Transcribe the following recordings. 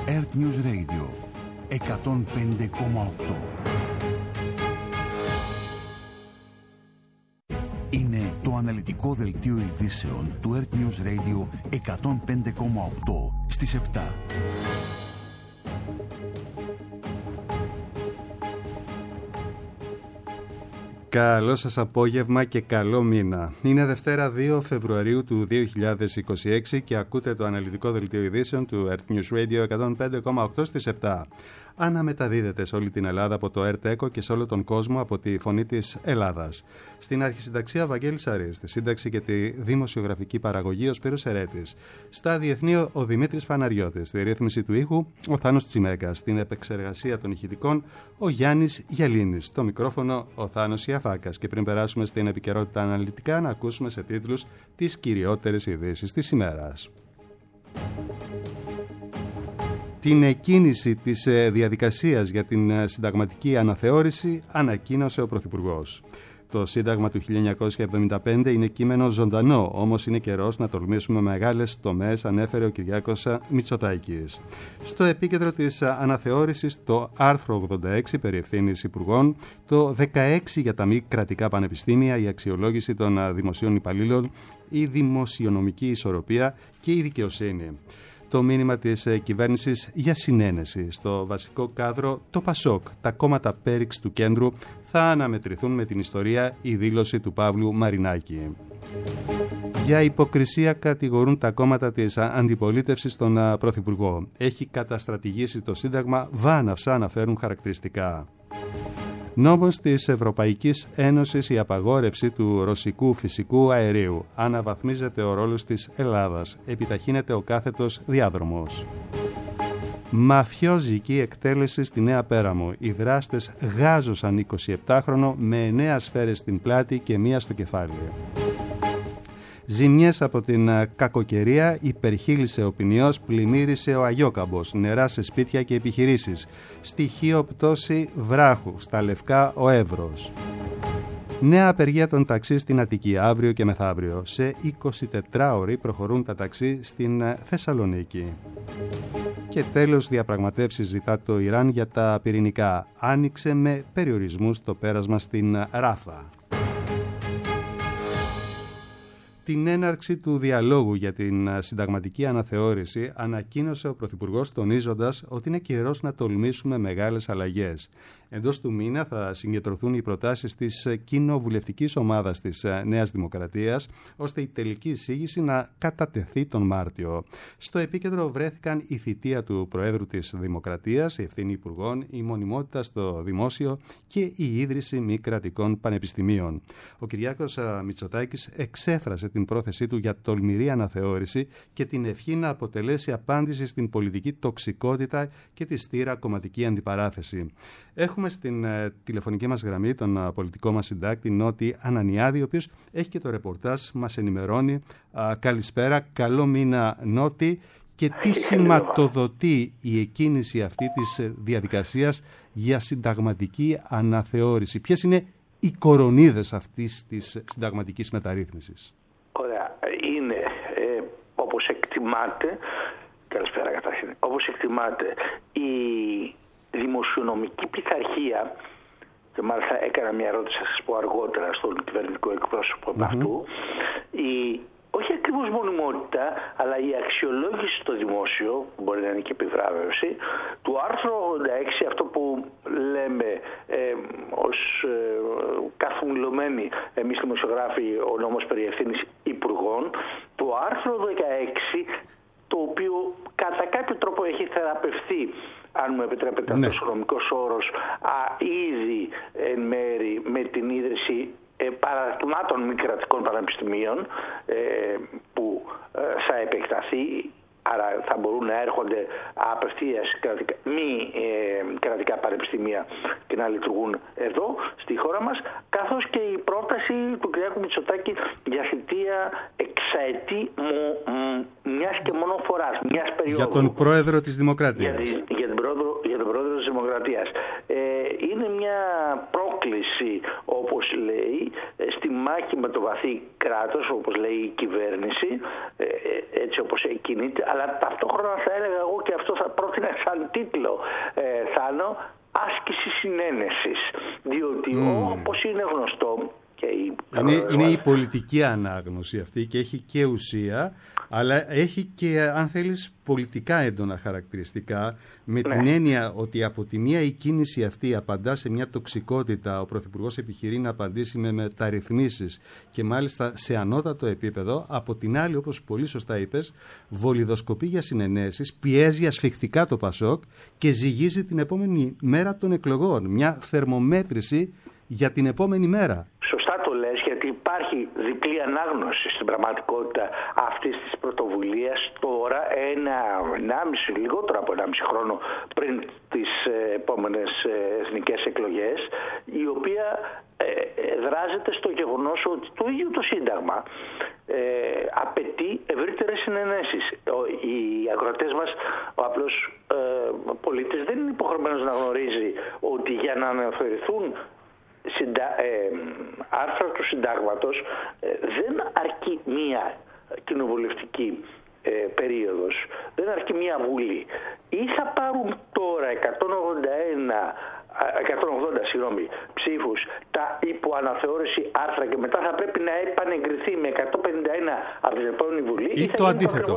Earth News Radio 105,8. Είναι το αναλυτικό δελτίο ειδήσεων του Earth News Radio 105,8 στις 7. Καλό σας απόγευμα και καλό μήνα. Είναι Δευτέρα 2 Φεβρουαρίου του 2026 και ακούτε το αναλυτικό δελτίο ειδήσεων του Earth News Radio 105,8 στις 7. Αναμεταδίδεται σε όλη την Ελλάδα από το ΕΡΤ-ΕΚΟ και σε όλο τον κόσμο από τη Φωνή της Ελλάδας. Στην αρχισυνταξία Βαγγέλης Αρής, στη σύνταξη και τη δημοσιογραφική παραγωγή ο Σπύρος Ερέτης. Στα διεθνή ο Δημήτρης Φαναριώτης, στη ρύθμιση του ήχου ο Θάνος Τσιμέκας, στην επεξεργασία των ηχητικών ο Γιάννης Γελίνης, στο μικρόφωνο ο Θάνος Ιαφάκας. Και πριν περάσουμε στην επικαιρότητα αναλυτικά, να ακούσουμε σε τίτλους τις κυριότερες ειδήσεις της ημέρας. Την εκκίνηση της διαδικασίας για την συνταγματική αναθεώρηση ανακοίνωσε ο Πρωθυπουργός. Το Σύνταγμα του 1975 είναι κείμενο ζωντανό, όμως είναι καιρός να τολμήσουμε μεγάλες τομές, ανέφερε ο Κυριάκος Μητσοτάκης. Στο επίκεντρο της αναθεώρησης το άρθρο 86 περί ευθύνης υπουργών, το 16 για τα μη κρατικά πανεπιστήμια, η αξιολόγηση των δημοσίων υπαλλήλων, η δημοσιονομική ισορροπία και η δικαιοσύνη. Το μήνυμα της κυβέρνησης για συνένεση. Στο βασικό κάδρο το ΠΑΣΟΚ, τα κόμματα Πέριξ του κέντρου θα αναμετρηθούν με την ιστορία, η δήλωση του Παύλου Μαρινάκη. Για υποκρισία κατηγορούν τα κόμματα της αντιπολίτευσης τον Πρωθυπουργό. Έχει καταστρατηγήσει το Σύνταγμα, βάναυσα αναφέρουν χαρακτηριστικά. Νόμος της Ευρωπαϊκής Ένωσης η απαγόρευση του ρωσικού φυσικού αερίου. Αναβαθμίζεται ο ρόλος της Ελλάδας. Επιταχύνεται ο κάθετος διάδρομος. Μαφιόζικη εκτέλεση στη Νέα Πέραμο. Οι δράστες γάζωσαν 27χρονο με 9 σφαίρες στην πλάτη και 1 στο κεφάλι. Ζημιές από την κακοκαιρία, υπερχείλησε ο ποινιός, πλημμύρισε ο Αγιόκαμπος, νερά σε σπίτια και επιχειρήσεις. Στοιχείο πτώση βράχου, στα Λευκά ο Εύρος. Νέα απεργία των ταξί στην Αττική, αύριο και μεθαύριο. Σε 24 ώρες προχωρούν τα ταξί στην Θεσσαλονίκη. Και τέλος, διαπραγματεύσεις ζητά το Ιράν για τα πυρηνικά. Άνοιξε με περιορισμούς το πέρασμα στην Ράφα. Την έναρξη του διαλόγου για την συνταγματική αναθεώρηση ανακοίνωσε ο Πρωθυπουργός τονίζοντας ότι είναι καιρός να τολμήσουμε μεγάλες αλλαγές. Εντός του μήνα θα συγκεντρωθούν οι προτάσεις της κοινοβουλευτικής ομάδας της Νέας Δημοκρατίας, ώστε η τελική εισήγηση να κατατεθεί τον Μάρτιο. Στο επίκεντρο βρέθηκαν η θητεία του Προέδρου της Δημοκρατίας, η ευθύνη υπουργών, η μονιμότητα στο δημόσιο και η ίδρυση μη κρατικών πανεπιστημίων. Ο Κυριάκος Μητσοτάκης εξέφρασε την πρόθεσή του για τολμηρή αναθεώρηση και την ευχή να αποτελέσει απάντηση στην πολιτική τοξικότητα και τη στήρα κομματική αντιπαράθεση. Έχουμε στην τηλεφωνική μας γραμμή τον πολιτικό μας συντάκτη Νότι Ανανιάδη, ο οποίος έχει και το ρεπορτάζ, μας ενημερώνει. Καλησπέρα, καλό μήνα Νότι. Και τι σηματοδοτεί η εκκίνηση αυτή της διαδικασίας για συνταγματική αναθεώρηση? Ποιες είναι οι κορονίδες αυτής της συνταγματικής μεταρρύθμισης? Ωραία. Είναι όπως εκτιμάται, καλησπέρα καταρχήν, όπως εκτιμάται η δημοσιονομική πειθαρχία, και μάλιστα έκανα μια ερώτηση, θα σας πω αργότερα στον κυβερνητικό εκπρόσωπο από αυτού, όχι ακριβώς μονιμότητα, αλλά η αξιολόγηση στο δημόσιο, που μπορεί να είναι και επιβράβευση, του άρθρου 86, αυτό που λέμε ως καθομιλωμένοι εμείς δημοσιογράφοι ο νόμος περί ευθύνης υπουργών, το άρθρο 16, το οποίο κατά κάποιο τρόπο έχει θεραπευθεί, αν μου επιτρέπετε αυτός ο νομικός όρος, ήδη εν μέρη με την ίδρυση παραδειγμάτων μη κρατικών πανεπιστημίων που θα επεκταθεί, άρα θα μπορούν να έρχονται απευθείας μη κρατικά πανεπιστημία και να λειτουργούν εδώ στη χώρα μας, καθώς και η πρόταση του κ. Μητσοτάκη για θητεία εξαετή μιας και μόνο φοράς, μιας περίοδου. Για τον Πρόεδρο της Δημοκρατίας. Για τον Πρόεδρο της Δημοκρατίας. Είναι μια πρόκληση, όπως λέει, στη μάχη με το βαθύ κράτος, όπως λέει η κυβέρνηση, έτσι όπως κινείται, αλλά ταυτόχρονα θα έλεγα εγώ, και αυτό θα πρότεινα σαν τίτλο, Θάνο, άσκηση συνένεσης. Διότι όπως είναι γνωστό, είναι η πολιτική ανάγνωση αυτή και έχει και ουσία, αλλά έχει και, αν θέλεις, πολιτικά έντονα χαρακτηριστικά, με την έννοια ότι από τη μία η κίνηση αυτή απαντά σε μια τοξικότητα, ο Πρωθυπουργός επιχειρεί να απαντήσει με μεταρρυθμίσεις και μάλιστα σε ανώτατο επίπεδο, από την άλλη, όπως πολύ σωστά είπες, βολιδοσκοπεί για συνενέσεις, πιέζει ασφιχτικά το ΠΑΣΟΚ και ζυγίζει την επόμενη μέρα των εκλογών, μια θερμομέτρηση για την επόμενη μέρα. Σωστά το λες, γιατί υπάρχει διπλή ανάγνωση στην πραγματικότητα αυτής της πρωτοβουλίας τώρα, λιγότερο από 1,5 χρόνο πριν τις επόμενες εθνικές εκλογές, η οποία δράζεται στο γεγονός ότι το ίδιο το Σύνταγμα απαιτεί ευρύτερες συνενέσεις. Οι ακροατές μας, ο απλός πολίτης δεν είναι υποχρεωμένος να γνωρίζει ότι για να αναφερθούν άρθρα του Συντάγματος δεν αρκεί μία κοινοβουλευτική περίοδος, δεν αρκεί μία βουλή. Ή θα πάρουν τώρα 180 ψήφους τα υποαναθεώρηση άρθρα και μετά θα πρέπει να επανεγκριθεί με 151 από την επόμενη βουλή, ή το αντίθετο.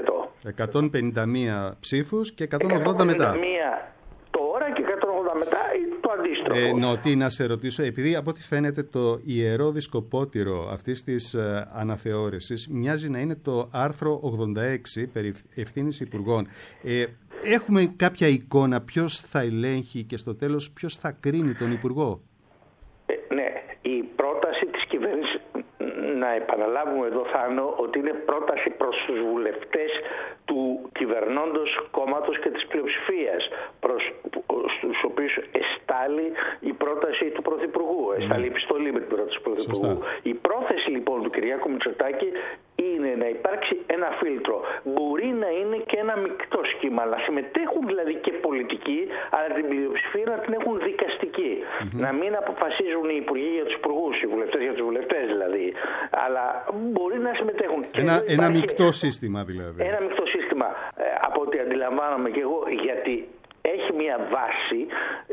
151 ψήφους και 180 μετά. 151 τώρα και 180 μετά, ή το αντίστροφο. Νότι, να σε ρωτήσω, επειδή από ό,τι φαίνεται το ιερό δισκοπότηρο αυτής της αναθεώρησης μοιάζει να είναι το άρθρο 86 περί ευθύνης υπουργών. Έχουμε κάποια εικόνα ποιος θα ελέγχει και στο τέλος ποιος θα κρίνει τον υπουργό? Ναι, η πρόταση της κυβέρνησης, να επαναλάβουμε εδώ, Θάνο, ότι είναι πρόταση προς τους βουλευτές του κυβερνώντος κόμματος και της πλειοψηφίας, στους οποίους εστάλει η πρόταση του Πρωθυπουργού, εστάλει η επιστολή με την πρόταση του Πρωθυπουργού. Η πρόθεση λοιπόν του Κυριάκου Μητσοτάκη είναι να υπάρξει ένα φίλτρο. Μπορεί να είναι και ένα μεικτό σχήμα, να συμμετέχουν δηλαδή και πολιτικοί, αλλά την πλειοψηφία να την έχουν δικαστική. Να μην αποφασίζουν οι υπουργοί για τους υπουργούς, οι βουλευτές για τους βουλευτές δηλαδή, αλλά μπορεί να συμμετέχουν. Ένα μεικτό σύστημα δηλαδή. Ένα μεικτό σύστημα, από ό,τι αντιλαμβάνομαι και εγώ, γιατί έχει μια βάση.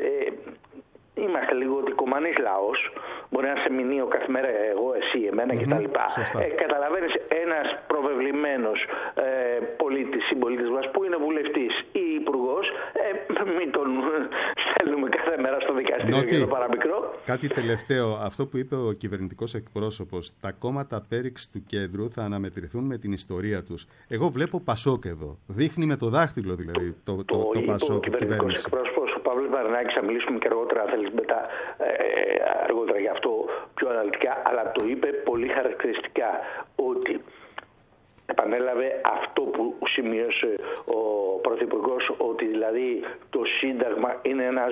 Είμαστε λίγο δικομανής λαός. Μπορεί να σε μηνύω κάθε μέρα εγώ, εσύ, εμένα κτλ. Καταλαβαίνεις, ένας προβεβλημένος πολίτης, συμπολίτης μας που είναι βουλευτής ή υπουργός, μην τον στέλνουμε κάθε μέρα στο δικαστήριο για το παραμικρό. Κάτι τελευταίο, αυτό που είπε ο κυβερνητικός εκπρόσωπος, τα κόμματα πέριξ του κέντρου θα αναμετρηθούν με την ιστορία τους. Εγώ βλέπω Πασόκ εδώ. Δείχνει με το δάχτυλο δηλαδή το Πασόκ η κυβέρνηση. Παύλος Βαρνάκης, θα μιλήσουμε και αργότερα, αν θέλεις μετά, αργότερα γι' αυτό πιο αναλυτικά, αλλά το είπε πολύ χαρακτηριστικά, ότι επανέλαβε αυτό που σημείωσε ο Πρωθυπουργός, ότι δηλαδή το Σύνταγμα είναι ένα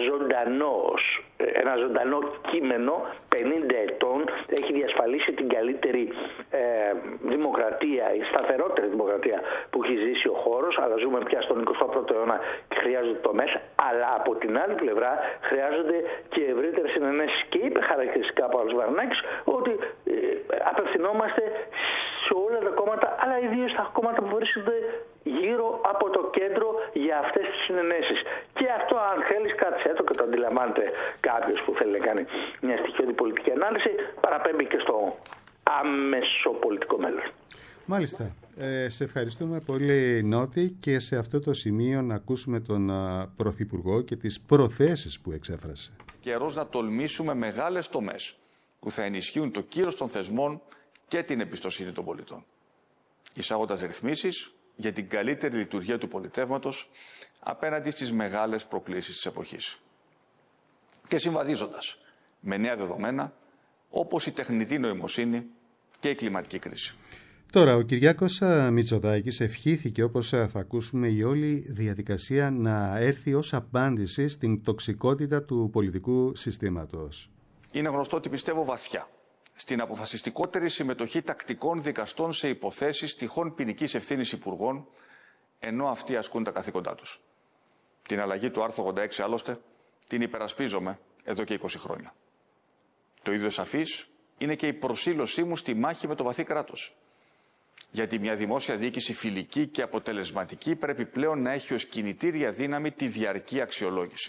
ζωντανό κείμενο 50 ετών, έχει διασφαλίσει την καλύτερη δημοκρατία, η σταθερότερη δημοκρατία που έχει ζήσει ο χώρος, αλλά ζούμε πια στον 21ο αιώνα και χρειάζονται τομές, αλλά από την άλλη πλευρά χρειάζονται και ευρύτερες συνενέσεις. Και είπε χαρακτηριστικά από Παύλος Βαρνάκης ότι απευθυνόμαστε σε όλα τα κόμματα, αλλά ιδίως στα κόμματα που βρίσκονται γύρω από το κέντρο για αυτές τις συνενέσεις. Και αυτό, αν θέλεις, κάτσε έτω και το αντιλαμβάνεται κάποιος που θέλει να κάνει μια στοιχειώδη πολιτική ανάλυση, παραπέμπει και στο άμεσο πολιτικό μέλλον. Μάλιστα. Σε ευχαριστούμε πολύ, Νότι, και σε αυτό το σημείο να ακούσουμε τον Πρωθυπουργό και τις προθέσεις που εξέφρασε. Καιρός να τολμήσουμε μεγάλες τομές που θα ενισχύουν το κύρος των θεσμών και την εμπιστοσύνη των πολιτών, εισάγοντας ρυθμίσεις για την καλύτερη λειτουργία του πολιτεύματος απέναντι στις μεγάλες προκλήσεις της εποχής και συμβαδίζοντας με νέα δεδομένα όπως η τεχνητή νοημοσύνη και η κλιματική κρίση. Τώρα, ο Κυριάκος Μητσοτάκης ευχήθηκε, όπως θα ακούσουμε, η όλη διαδικασία να έρθει ως απάντηση στην τοξικότητα του πολιτικού συστήματος. Είναι γνωστό ότι πιστεύω βαθιά στην αποφασιστικότερη συμμετοχή τακτικών δικαστών σε υποθέσεις τυχόν ποινικής ευθύνης υπουργών, ενώ αυτοί ασκούν τα καθήκοντά τους. Την αλλαγή του άρθρου 86, άλλωστε, την υπερασπίζομαι εδώ και 20 χρόνια. Το ίδιο σαφής είναι και η προσήλωσή μου στη μάχη με το βαθύ κράτος. Γιατί μια δημόσια διοίκηση φιλική και αποτελεσματική πρέπει πλέον να έχει ως κινητήρια δύναμη τη διαρκή αξιολόγηση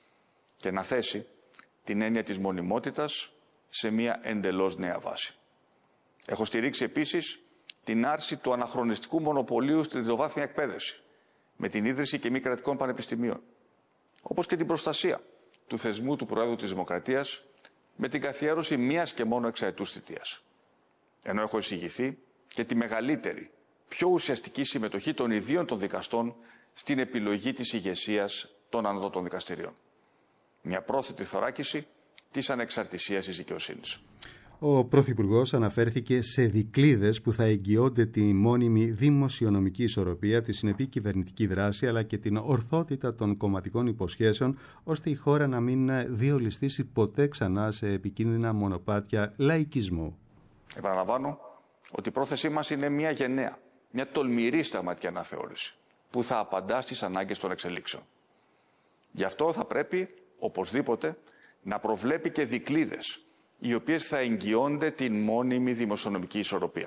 και να θέσει την έννοια της μονιμότητας σε μια εντελώς νέα βάση. Έχω στηρίξει επίσης την άρση του αναχρονιστικού μονοπωλίου στη τριτοβάθμια εκπαίδευση, με την ίδρυση και μη κρατικών πανεπιστημίων, όπως και την προστασία του θεσμού του Προέδρου της Δημοκρατίας με την καθιέρωση μίας και μόνο εξαετούς θητείας. Ενώ έχω εισηγηθεί και τη μεγαλύτερη, πιο ουσιαστική συμμετοχή των ιδίων των δικαστών στην επιλογή της ηγεσίας των ανώτατων δικαστηρίων. Μια πρόθετη θωράκιση της ανεξαρτησίας της δικαιοσύνης. Ο Πρωθυπουργός αναφέρθηκε σε δικλείδες που θα εγγυώνται τη μόνιμη δημοσιονομική ισορροπία, τη συνεπή κυβερνητική δράση αλλά και την ορθότητα των κομματικών υποσχέσεων, ώστε η χώρα να μην διολιστήσει ποτέ ξανά σε επικίνδυνα μονοπάτια λαϊκισμού. Επαναλαμβάνω ότι η πρόθεσή μας είναι μια γενναία, μια τολμηρή συνταγματική αναθεώρηση που θα απαντά στις ανάγκες των εξελίξεων. Γι' αυτό θα πρέπει οπωσδήποτε να προβλέπει και δικλείδες οι οποίες θα εγγυώνται την μόνιμη δημοσιονομική ισορροπία,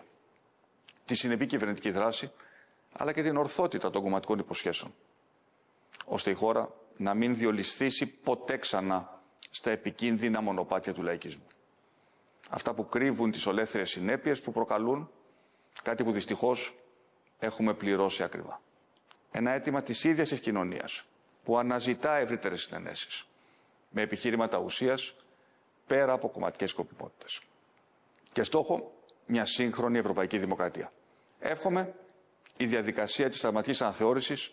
τη συνεπή κυβερνητική δράση, αλλά και την ορθότητα των κομματικών υποσχέσεων, ώστε η χώρα να μην διολισθήσει ποτέ ξανά στα επικίνδυνα μονοπάτια του λαϊκισμού. Αυτά που κρύβουν τις ολέθριες συνέπειες που προκαλούν, κάτι που δυστυχώς έχουμε πληρώσει ακριβά. Ένα αίτημα της ίδιας της κοινωνίας, που αναζητά ευρύτερες συνενέσεις, με επιχείρηματα ουσίας, πέρα από κομματικές σκοπιμότητες. Και στόχο μια σύγχρονη ευρωπαϊκή δημοκρατία. Εύχομαι η διαδικασία της συνταγματικής αναθεώρησης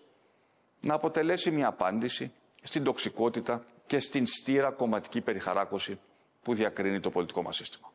να αποτελέσει μια απάντηση στην τοξικότητα και στην στήρα κομματική περιχαράκωση που διακρίνει το πολιτικό μας σύστημα.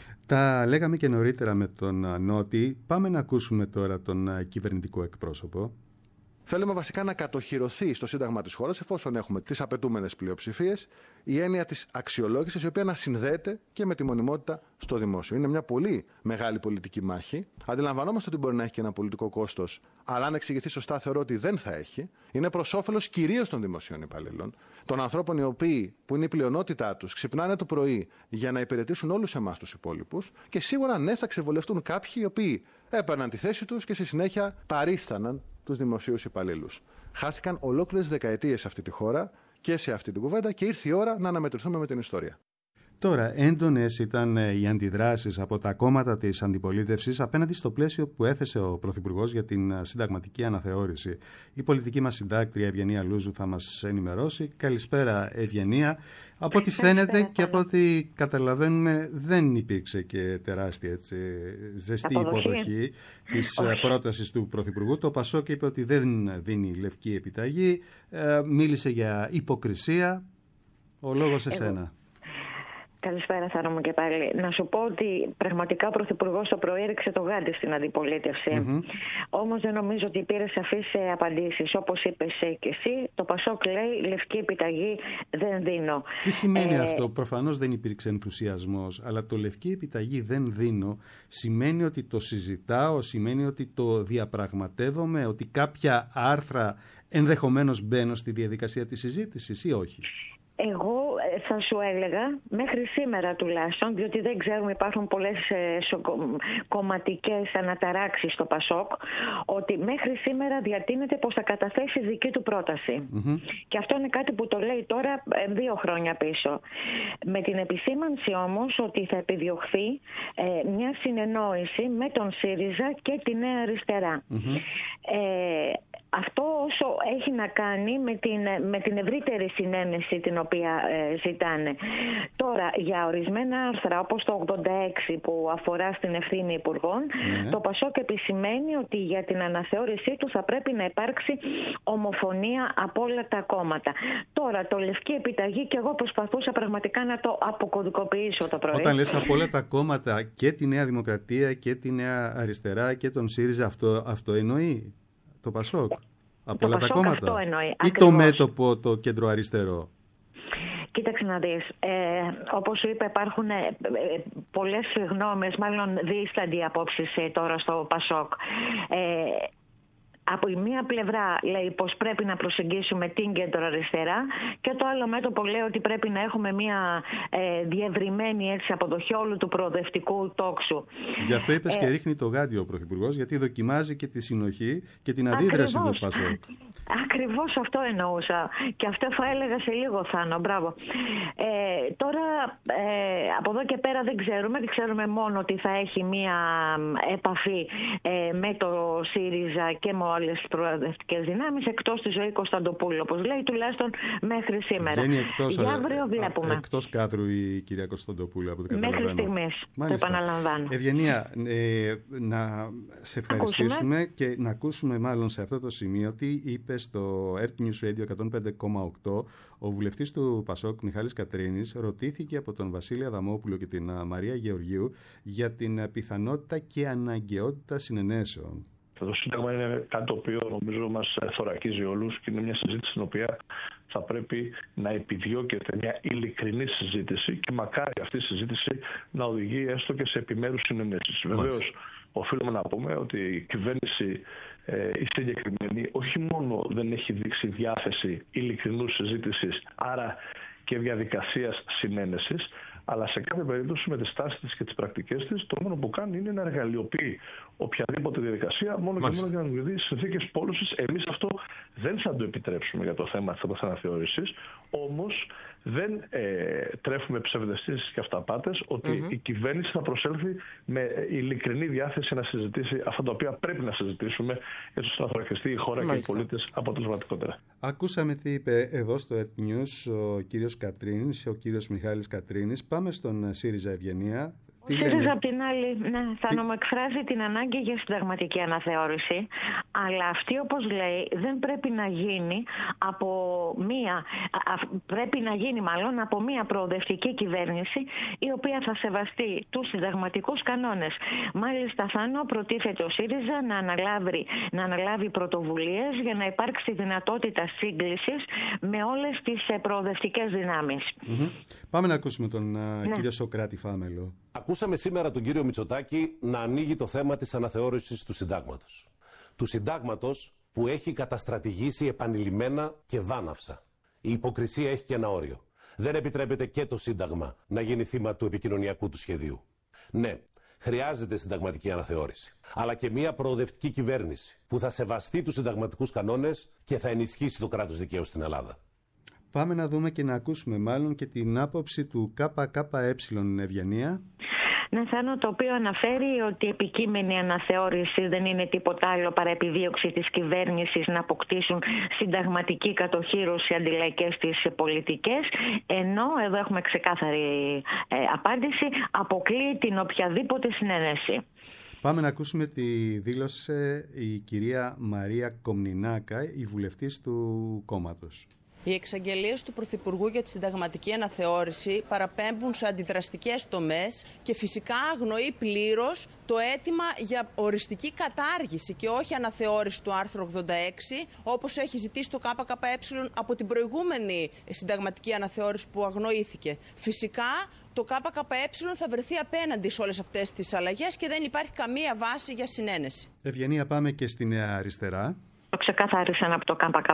Τα λέγαμε και νωρίτερα με τον Νότι. Πάμε να ακούσουμε τώρα τον κυβερνητικό εκπρόσωπο. Θέλουμε βασικά να κατοχυρωθεί στο Σύνταγμα της χώρας, εφόσον έχουμε τις απαιτούμενες πλειοψηφίες, η έννοια της αξιολόγησης, η οποία να συνδέεται και με τη μονιμότητα στο δημόσιο. Είναι μια πολύ μεγάλη πολιτική μάχη. Αντιλαμβανόμαστε ότι μπορεί να έχει και ένα πολιτικό κόστος, αλλά αν εξηγηθεί σωστά, θεωρώ ότι δεν θα έχει. Είναι προς όφελος κυρίως των δημοσίων υπαλλήλων, των ανθρώπων οι οποίοι, που είναι η πλειονότητά τους, ξυπνάνε το πρωί για να υπηρετήσουν όλους εμάς τους υπόλοιπους, και σίγουρα ναι, θα ξεβολευτούν κάποιοι οι οποίοι έπαιρναν τη θέση τους και στη συνέχεια παρίσταναν τους δημοσίους υπαλλήλους. Χάθηκαν ολόκληρες δεκαετίες σε αυτή τη χώρα και σε αυτή την κουβέντα και ήρθε η ώρα να αναμετρηθούμε με την ιστορία. Τώρα, έντονες ήταν οι αντιδράσεις από τα κόμματα της αντιπολίτευσης απέναντι στο πλαίσιο που έθεσε ο Πρωθυπουργός για την συνταγματική αναθεώρηση. Η πολιτική μας συντάκτρια Ευγενία Λούζου θα μας ενημερώσει. Καλησπέρα, Ευγενία. Από ό,τι φαίνεται και από ό,τι καταλαβαίνουμε, δεν υπήρξε και τεράστια ζεστή υποδοχή της πρότασης του Πρωθυπουργού. Το Πασόκ είπε ότι δεν δίνει λευκή επιταγή, μίλησε για υποκρισία. Ο λόγος εσένα. Καλησπέρα, Θάρο μου, και πάλι. Να σου πω ότι πραγματικά ο Πρωθυπουργός το πρωί έριξε το γάντι στην αντιπολίτευση. Όμως δεν νομίζω ότι πήρε σαφείς απαντήσεις. Όπως είπες και εσύ, το Πασόκ λέει λευκή επιταγή δεν δίνω. Τι σημαίνει αυτό? Προφανώς δεν υπήρξε ενθουσιασμός, αλλά το λευκή επιταγή δεν δίνω σημαίνει ότι το συζητάω, σημαίνει ότι το διαπραγματεύομαι, ότι κάποια άρθρα ενδεχομένως μπαίνω στη διαδικασία της συζήτησης ή όχι? Εγώ θα σου έλεγα, μέχρι σήμερα τουλάχιστον, διότι δεν ξέρουμε, υπάρχουν πολλές κομματικές αναταράξεις στο Πασόκ, ότι μέχρι σήμερα διατείνεται πως θα καταθέσει δική του πρόταση. Και αυτό είναι κάτι που το λέει τώρα 2 χρόνια πίσω. Με την επισήμανση όμως ότι θα επιδιωχθεί μια συνεννόηση με τον ΣΥΡΙΖΑ και τη Νέα Αριστερά. Αυτό όσο έχει να κάνει με την ευρύτερη συνένεση την οποία ζητάνε. Τώρα, για ορισμένα άρθρα όπως το 86 που αφορά στην ευθύνη υπουργών, το Πασόκ επισημαίνει ότι για την αναθεώρησή του θα πρέπει να υπάρξει ομοφωνία από όλα τα κόμματα. Τώρα, το λευκή επιταγή, και εγώ προσπαθούσα πραγματικά να το αποκωδικοποιήσω το πρωί. Όταν λες από όλα τα κόμματα, και τη Νέα Δημοκρατία και τη Νέα Αριστερά και τον ΣΥΡΙΖΑ, αυτό εννοεί το Πασόκ? Από όλα τα κόμματα? Αυτό εννοεί. Ή ακριβώς. Το μέτωπο, το κεντροαριστερό? Κοίταξε να δεις, όπως σου είπα, υπάρχουν πολλές γνώμες, μάλλον δίστανται απόψεις τώρα στο Πασόκ. η μία πλευρά λέει πως πρέπει να προσεγγίσουμε την κεντροαριστερά και το άλλο μέτωπο λέει ότι πρέπει να έχουμε μια διευρυμένη έτσι αποδοχή όλου του προοδευτικού τόξου. Γι' αυτό είπες και ρίχνει το γάντιο ο Πρωθυπουργός, γιατί δοκιμάζει και τη συνοχή και την αντίδραση του ΠΑΣΟΚ. Ακριβώς αυτό εννοούσα. Και αυτό θα έλεγα σε λίγο, Θάνο. Μπράβο. Τώρα, από εδώ και πέρα δεν ξέρουμε. Δεν ξέρουμε μόνο ότι θα έχει μία επαφή με το ΣΥΡΙΖΑ και με όλες τις προοδευτικές δυνάμεις, εκτός της Ζωή Κωνσταντοπούλου, όπως λέει, τουλάχιστον μέχρι σήμερα. Για αύριο βλέπουμε. Εκτός κάδρου η κυρία Κωνσταντοπούλου, από το καταλαβαίνω. Μέχρι στιγμής. Το επαναλαμβάνω. Ευγενία, να σε ευχαριστήσουμε και να ακούσουμε μάλλον σε αυτό το σημείο τι είπε στο Earth News Radio 105,8 ο βουλευτής του ΠΑΣΟΚ Μιχάλης Κατρίνης. Ρωτήθηκε από τον Βασίλη Αδαμόπουλο και την Μαρία Γεωργίου για την πιθανότητα και αναγκαιότητα συνενέσεων. Το Σύνταγμα είναι κάτι το οποίο νομίζω μας θωρακίζει όλους και είναι μια συζήτηση στην οποία θα πρέπει να επιδιώκεται μια ειλικρινή συζήτηση και μακάρι αυτή η συζήτηση να οδηγεί έστω και σε επιμέρους συνενέσεις. Βεβαίως, οφείλουμε να πούμε ότι η κυβέρνηση η συγκεκριμένη όχι μόνο δεν έχει δείξει διάθεση ειλικρινούς συζήτησης, άρα και διαδικασίας συνένεσης, αλλά σε κάθε περίπτωση με τις τάσεις της και τις πρακτικές της, το μόνο που κάνει είναι να εργαλειοποιεί οποιαδήποτε διαδικασία μόνο και μόνο για να δημιουργεί συνθήκες πόλωσης. Εμείς αυτό δεν θα το επιτρέψουμε για το θέμα της αναθεώρησης, όμως δεν τρέφουμε ψευδαισθήσεις και αυταπάτες ότι η κυβέρνηση θα προσέλθει με ειλικρινή διάθεση να συζητήσει αυτά τα οποία πρέπει να συζητήσουμε έτσι ώστε να θωρακιστεί η χώρα και οι πολίτες αποτελεσματικότερα. Ακούσαμε τι είπε εδώ στο Earth News ο κύριος Κατρίνης, ο κύριος Μιχάλης Κατρίνης. Πάμε στον ΣΥΡΙΖΑ, Ευγενία. Ο ΣΥΡΙΖΑ απ' την άλλη, θα μου εκφράζει την ανάγκη για συνταγματική αναθεώρηση, αλλά αυτή, όπως λέει, δεν πρέπει να γίνει από πρέπει να γίνει μάλλον από μια προοδευτική κυβέρνηση η οποία θα σεβαστεί τους συνταγματικούς κανόνες. Μάλιστα, Θάνο, προτίθεται ο ΣΥΡΙΖΑ να αναλάβει πρωτοβουλίες για να υπάρξει δυνατότητα σύγκλησης με όλες τις προοδευτικές δυνάμεις. Πάμε να ακούσουμε τον κύριο Σοκράτη Φάμελο. Ακούσαμε σήμερα τον κύριο Μητσοτάκη να ανοίγει το θέμα της αναθεώρησης του συντάγματος. Του συντάγματος που έχει καταστρατηγήσει επανειλημμένα και βάναυσα. Η υποκρισία έχει και ένα όριο. Δεν επιτρέπεται και το Σύνταγμα να γίνει θύμα του επικοινωνιακού του σχεδίου. Ναι, χρειάζεται συνταγματική αναθεώρηση. Αλλά και μια προοδευτική κυβέρνηση που θα σεβαστεί τους συνταγματικούς κανόνες και θα ενισχύσει το κράτος δικαίου στην Ελλάδα. Πάμε να δούμε και να ακούσουμε μάλλον και την άποψη του ΚΚΕ, Ευγενία. Ναι, Θάνο, το οποίο αναφέρει ότι η επικείμενη αναθεώρηση δεν είναι τίποτα άλλο παρά επιδίωξη της κυβέρνησης να αποκτήσουν συνταγματική κατοχύρωση αντιλαϊκές τις πολιτικές, ενώ εδώ έχουμε ξεκάθαρη απάντηση, αποκλείει την οποιαδήποτε συνένεση. Πάμε να ακούσουμε τη δήλωσε η κυρία Μαρία Κομνηνάκα, η βουλευτής του κόμματος. Οι εξαγγελίες του Πρωθυπουργού για τη συνταγματική αναθεώρηση παραπέμπουν σε αντιδραστικές τομές και φυσικά αγνοεί πλήρως το αίτημα για οριστική κατάργηση και όχι αναθεώρηση του άρθρου 86, όπως έχει ζητήσει το ΚΚΕ από την προηγούμενη συνταγματική αναθεώρηση που αγνοήθηκε. Φυσικά το ΚΚΕ θα βρεθεί απέναντι σε όλες αυτές τις αλλαγές και δεν υπάρχει καμία βάση για συνένεση. Ευγενία, πάμε και στη Νέα Αριστερά. Το ξεκαθάρισαν από το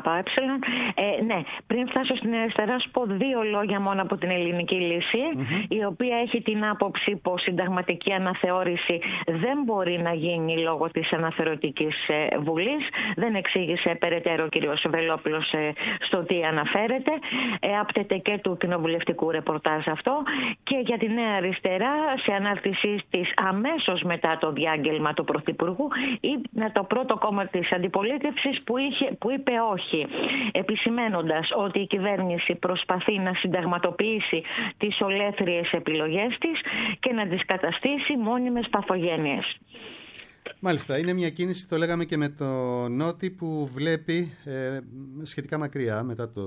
ΚΚΕ. Ναι, πριν φτάσω στην αριστερά, σου πω δύο λόγια μόνο από την Ελληνική Λύση, η οποία έχει την άποψη πως συνταγματική αναθεώρηση δεν μπορεί να γίνει λόγω της αναθεωρητικής βουλής. Δεν εξήγησε περαιτέρω ο κ. Βελόπουλος στο τι αναφέρεται. Άπτεται και του κοινοβουλευτικού ρεπορτάζ αυτό. Και για τη Νέα Αριστερά, σε ανάρτησή της αμέσως μετά το διάγγελμα του Πρωθυπουργού, είναι το πρώτο κόμμα της αντιπολίτευσης που είπε όχι, επισημένοντας ότι η κυβέρνηση προσπαθεί να συνταγματοποιήσει τις ολέθριες επιλογές της και να τις καταστήσει μόνιμες παθογένειες. Μάλιστα, είναι μια κίνηση, το λέγαμε και με το Νότι, που βλέπει σχετικά μακριά μετά το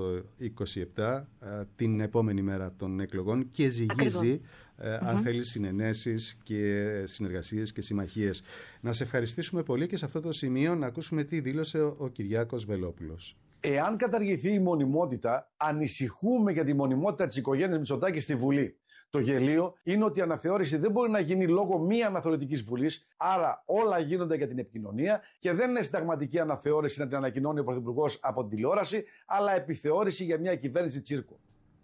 27, την επόμενη μέρα των εκλογών, και ζυγίζει αν θέλει συνενέσεις και συνεργασίες και συμμαχίες. Να σε ευχαριστήσουμε πολύ και σε αυτό το σημείο να ακούσουμε τι δήλωσε ο Κυριάκος Βελόπουλος. Εάν καταργηθεί η μονιμότητα, ανησυχούμε για τη μονιμότητα της οικογένειας Μητσοτάκη στη Βουλή. Το γελίο είναι ότι η αναθεώρηση δεν μπορεί να γίνει λόγω μη αναθεωρητικής βουλής, άρα όλα γίνονται για την επικοινωνία και δεν είναι συνταγματική αναθεώρηση να την ανακοινώνει ο Πρωθυπουργός από την τηλεόραση, αλλά επιθεώρηση για μια κυβέρνηση τσίρκου.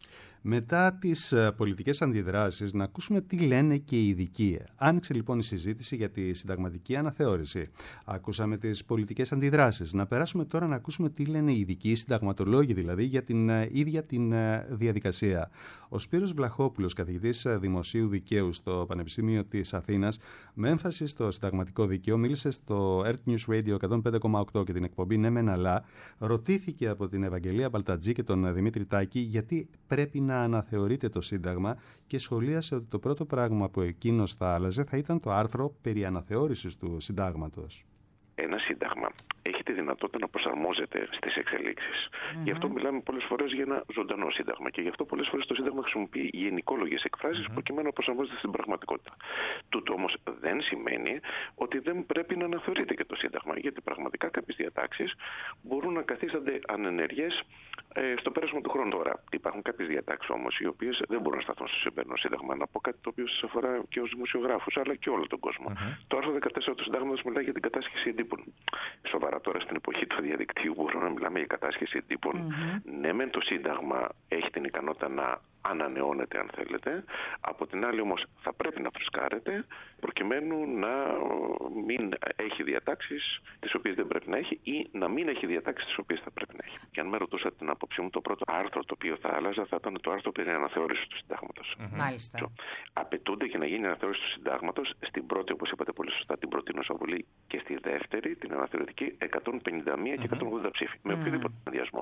Μετά τις πολιτικές αντιδράσεις, να ακούσουμε τι λένε και οι ειδικοί. Άνοιξε λοιπόν η συζήτηση για τη συνταγματική αναθεώρηση. Ακούσαμε τις πολιτικές αντιδράσεις. Να περάσουμε τώρα να ακούσουμε τι λένε οι ειδικοί, οι συνταγματολόγοι δηλαδή, για την ίδια την διαδικασία. Ο Σπύρος Βλαχόπουλος, καθηγητής Δημοσίου Δικαίου στο Πανεπιστήμιο της Αθήνας, με έμφαση στο συνταγματικό δίκαιο, μίλησε στο Earth News Radio 105,8 και την εκπομπή Ναι Μεν Αλλά. Ρωτήθηκε από την Ευαγγελία Μπαλτατζή και τον Δημήτρη Τάκη γιατί πρέπει να αναθεωρείται το Σύνταγμα και σχολίασε ότι το πρώτο πράγμα που εκείνος θα άλλαζε θα ήταν το άρθρο περί αναθεώρησης του Συντάγματος. Ένα σύνταγμα έχει τη δυνατότητα να προσαρμόζεται στις εξελίξεις. Γι' αυτό μιλάμε πολλές φορές για ένα ζωντανό σύνταγμα και γι' αυτό πολλές φορές το σύνταγμα χρησιμοποιεί γενικόλογες εκφράσεις προκειμένου να προσαρμόζεται στην πραγματικότητα. Τούτο όμως δεν σημαίνει ότι δεν πρέπει να αναθεωρείται και το σύνταγμα, γιατί πραγματικά κάποιες διατάξεις μπορούν να καθίστανται ανενεργές στο πέρασμα του χρόνου. Τώρα, υπάρχουν κάποιες διατάξεις όμως οι οποίες δεν μπορούν να σταθούν στο σημερινό σύνταγμα. Να πω κάτι το οποίο σας αφορά και ως δημοσιογράφους αλλά και όλο τον κόσμο. Το άρθρο 14 του Συντάγματος μιλάει για την κατάσχεση εντύπων. Σοβαρά τώρα στην εποχή του διαδικτύου μπορούμε να μιλάμε για κατάσχεση εντύπων. Ναι, μεν το Σύνταγμα έχει την ικανότητα να ανανεώνεται αν θέλετε. Από την άλλη όμως θα πρέπει να φρεσκάρεται προκειμένου να μην έχει διατάξεις τις οποίες δεν πρέπει να έχει ή να μην έχει διατάξεις τις οποίες θα πρέπει να έχει. Και αν με ρωτούσατε την άποψή μου, το πρώτο άρθρο το οποίο θα άλλαζα θα ήταν το άρθρο περί αναθεώρησης του Συντάγματος. Μάλιστα. Απαιτούνται για να γίνει η αναθεώρηση του Συντάγματος στην πρώτη, όπως είπατε πολύ σωστά, την πρώτη Νοσοβουλή και στη δεύτερη, την αναθεωρητική, 151 και 180 ψήφοι. Με οποιοδήποτε συνδυασμό.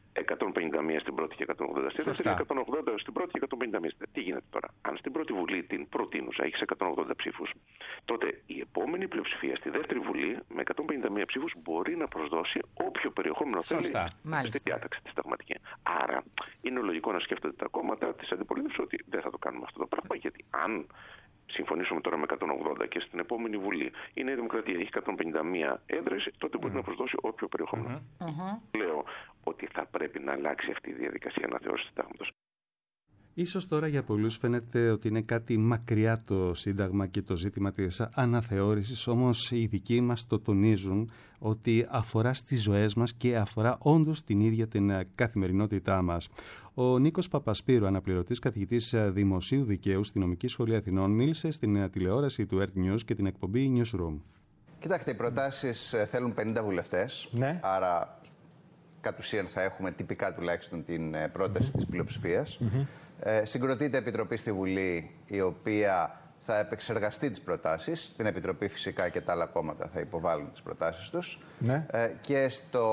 151 στην πρώτη και 180 στη δεύτερη, 180 στην πρώτη και 151. Τι γίνεται τώρα? Αν στην πρώτη Βουλή την προτείνουσα έχεις 180 ψήφους, τότε η επόμενη πλειοψηφία στη δεύτερη Βουλή με 151 ψήφους μπορεί να προσδώσει όποιο περιεχόμενο θέλει στη διάταξη τη συνταγματική. Άρα είναι λογικό να σκέφτονται τα κόμματα της αντιπολίτευσης ότι δεν θα το κάνουμε αυτό το πράγμα, γιατί αν συμφωνήσουμε τώρα με 180 και στην επόμενη Βουλή η Νέα Δημοκρατία έχει 151 έδρες, τότε μπορεί να προσδώσει όποιο περιεχόμενο. Λέω ότι θα πρέπει να αλλάξει αυτή η διαδικασία αναθεώρησης του Συντάγματος. Ίσως τώρα για πολλούς φαίνεται ότι είναι κάτι μακριά το Σύνταγμα και το ζήτημα της αναθεώρησης, όμως οι ειδικοί μας το τονίζουν ότι αφορά στις ζωές μας και αφορά όντως την ίδια την καθημερινότητά μας. Ο Νίκος Παπασπύρου, αναπληρωτής καθηγητής Δημοσίου Δικαίου στη Νομική Σχολή Αθηνών, μίλησε στην τηλεόραση του Earth News και την εκπομπή Newsroom. Κοιτάξτε, οι προτάσεις θέλουν 50 βουλευτές, άρα κατ' ουσίαν θα έχουμε τυπικά τουλάχιστον την πρόταση της πλειοψηφίας. Συγκροτείται επιτροπή στη Βουλή, η οποία θα επεξεργαστεί τις προτάσεις. Στην Επιτροπή φυσικά και τα άλλα κόμματα θα υποβάλουν τις προτάσεις τους. Και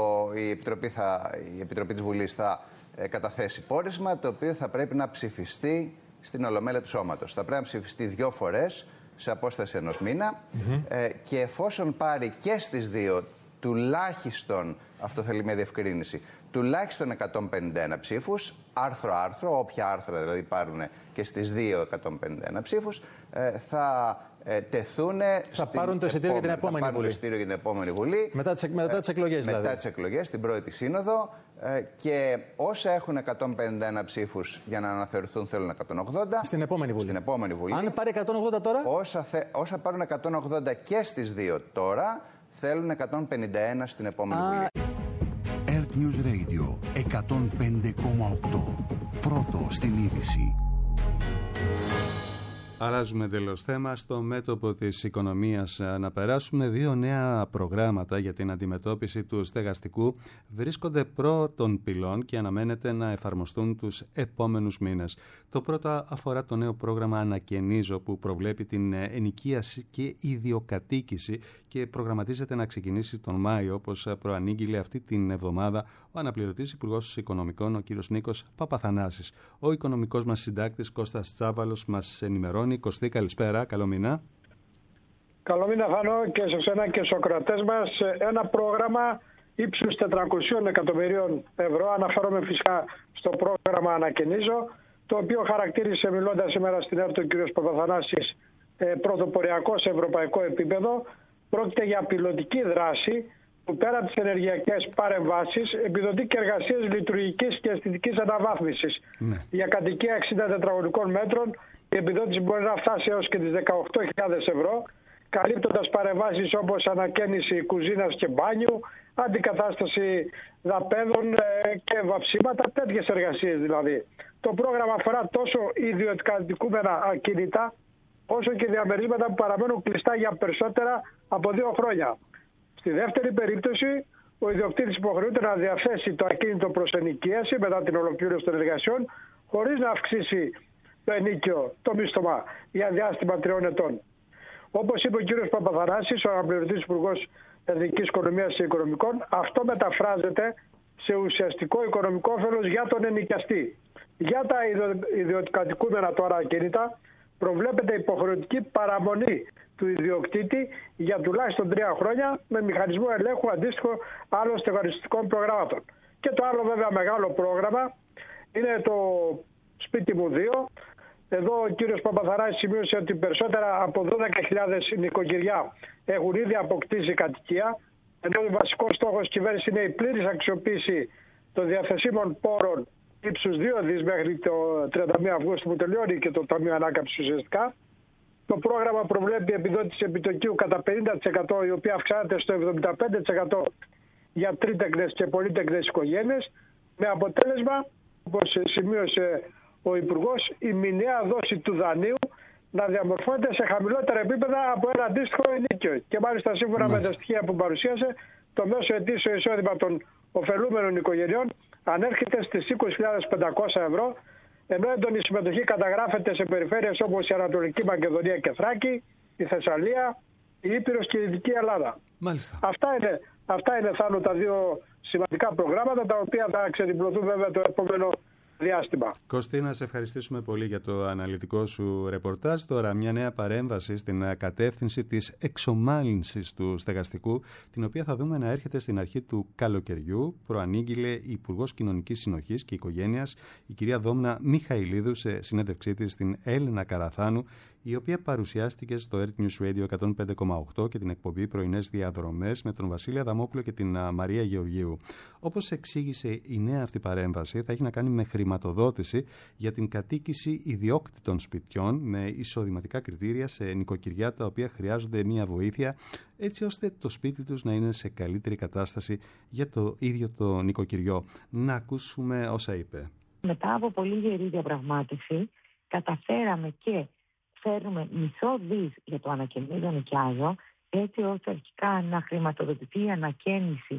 η Επιτροπή της Βουλής θα καταθέσει πόρισμα, το οποίο θα πρέπει να ψηφιστεί στην Ολομέλεια του Σώματος. Θα πρέπει να ψηφιστεί 2 φορές σε απόσταση 1 μήνα και εφόσον πάρει και στις 2 τουλάχιστον, αυτό θέλει μια διευκρίνηση, τουλάχιστον 151 ψήφους, άρθρο-άρθρο, όποια άρθρα δηλαδή πάρουν και στις 2 151 ψήφους, θα τεθούν. Θα πάρουν το εισιτήριο για την επόμενη Βουλή. Για την επόμενη Βουλή. Μετά τις εκλογές δηλαδή. Μετά τις εκλογές, την πρώτη σύνοδο. Και όσα έχουν 151 ψήφους για να αναθεωρηθούν θέλουν 180. Στην επόμενη Βουλή. Στην επόμενη Βουλή. Αν πάρει 180 τώρα. Όσα πάρουν 180 και στις 2 τώρα, θέλουν 151 στην επόμενη Βουλή. Earth News Radio 105,8. Πρώτο στην είδηση. Αλλάζουμε εντελώς θέμα. Στο μέτωπο της οικονομίας να περάσουμε. 2 νέα προγράμματα για την αντιμετώπιση του στεγαστικού βρίσκονται πρώτων πυλών και αναμένεται να εφαρμοστούν τους επόμενους μήνες. Το πρώτο αφορά το νέο πρόγραμμα Ανακαινίζω, που προβλέπει την ενοικίαση και ιδιοκατοίκηση και προγραμματίζεται να ξεκινήσει τον Μάιο, όπως προανήγγειλε αυτή την εβδομάδα ο αναπληρωτής Υπουργός Οικονομικών, ο κ. Νίκος Παπαθανάσης. Ο οικονομικός μας συντάκτης Κώστας Τσάβαλος μας ενημερώνει. Κωστή, καλησπέρα, καλό μήνα. Καλό μήνα, Φανώ, και σε εσένα και στους ακροατές μας. Ένα πρόγραμμα ύψους 400 εκατομμυρίων ευρώ, αναφέρομαι φυσικά στο πρόγραμμα Ανακαινίζω, το οποίο χαρακτήρισε, μιλώντας σήμερα στην ΕΡΤ, ο κ. Παπαθανάσης, πρωτοποριακό σε ευρωπαϊκό επίπεδο. Πρόκειται για πιλωτική δράση που πέρα από τις ενεργειακές παρεμβάσεις επιδοτεί και εργασίες λειτουργικής και αισθητικής αναβάθμισης για κατοικία 60 τετραγωνικών μέτρων Η επιδότηση μπορεί να φτάσει έως και τις 18.000 ευρώ, καλύπτοντας παρεμβάσεις όπως ανακαίνιση κουζίνας και μπάνιου, αντικατάσταση δαπέδων και βαψίματα, τέτοιες εργασίες δηλαδή. Το πρόγραμμα αφορά τόσο ιδιωτικατοικούμενα ακίνητα, όσο και διαμερίσματα που παραμένουν κλειστά για περισσότερα από 2 χρόνια. Στη δεύτερη περίπτωση, ο ιδιοκτήτης υποχρεούται να διαθέσει το ακίνητο προς ενοικίαση μετά την ολοκλήρωση των εργασιών, χωρίς να αυξήσει το ενίκιο, το μίστομα, για διάστημα 3 ετών. Όπως είπε ο κ. Παπαθανάσης, ο αναπληρωτής Υπουργός Εθνικής Οικονομίας και Οικονομικών, αυτό μεταφράζεται σε ουσιαστικό οικονομικό όφελος για τον ενοικιαστή. Για τα ιδιωτικατοικούμενα τώρα ακίνητα, προβλέπεται υποχρεωτική παραμονή του ιδιοκτήτη για τουλάχιστον 3 χρόνια με μηχανισμό ελέγχου αντίστοιχο άλλων στεγανιστικών προγραμμάτων. Και το άλλο βέβαια μεγάλο πρόγραμμα είναι το Σπίτι μου 2. Εδώ ο κύριος Παπαθανάσης σημείωσε ότι περισσότερα από 12.000 νοικοκυριά έχουν ήδη αποκτήσει κατοικία, ενώ ο βασικός στόχος της κυβέρνησης είναι η πλήρης αξιοποίηση των διαθεσίμων πόρων ύψους 2 δις μέχρι το 31 Αυγούστου που τελειώνει και το Ταμείο Ανάκαμψης ουσιαστικά. Το πρόγραμμα προβλέπει επιδότηση επιτοκίου κατά 50%, η οποία αυξάνεται στο 75% για τρίτεκνες και πολύτεκνες οικογένειες, με αποτέλεσμα, όπως σημείωσε ο Υπουργός, η μηνιαία δόση του δανείου να διαμορφώνεται σε χαμηλότερα επίπεδα από ένα αντίστοιχο ενίκιο. Και μάλιστα σύμφωνα με τα στοιχεία που παρουσίασε, το μέσο ετήσιο εισόδημα των ωφελούμενων οικογενειών ανέρχεται στις 20.500 ευρώ, ενώ έντονη συμμετοχή καταγράφεται σε περιφέρειες όπως η Ανατολική Μακεδονία και Θράκη, η Θεσσαλία, η Ήπειρος και η Δυτική Ελλάδα. Μάλιστα. Αυτά είναι Θάνο τα 2 σημαντικά προγράμματα, τα οποία θα ξεδιπλωθούν βέβαια το επόμενο διάστημα. Κωστή, να σε ευχαριστήσουμε πολύ για το αναλυτικό σου ρεπορτάζ. Τώρα μια νέα παρέμβαση στην κατεύθυνση της εξομάλυνσης του στεγαστικού, την οποία θα δούμε να έρχεται στην αρχή του καλοκαιριού. Προανήγγειλε η Υπουργός Κοινωνικής Συνοχής και Οικογένειας, η κυρία Δόμνα Μιχαηλίδου, σε συνέντευξή της στην Έλενα Καραθάνου, η οποία παρουσιάστηκε στο Earth News Radio 105,8 και την εκπομπή Πρωινές Διαδρομές με τον Βασίλη Αδαμόπουλο και την Μαρία Γεωργίου. Όπως εξήγησε, η νέα αυτή παρέμβαση θα έχει να κάνει με χρηματοδότηση για την κατοίκηση ιδιόκτητων σπιτιών με εισοδηματικά κριτήρια σε νοικοκυριά τα οποία χρειάζονται μια βοήθεια, έτσι ώστε το σπίτι τους να είναι σε καλύτερη κατάσταση για το ίδιο το νοικοκυριό. Να ακούσουμε όσα είπε. Μετά από πολύ γερή διαπραγμάτευση, καταφέραμε και φέρνουμε μισό δις για το ανακαινίζω νοικιάζω, έτσι ώστε αρχικά να χρηματοδοτηθεί η ανακαίνιση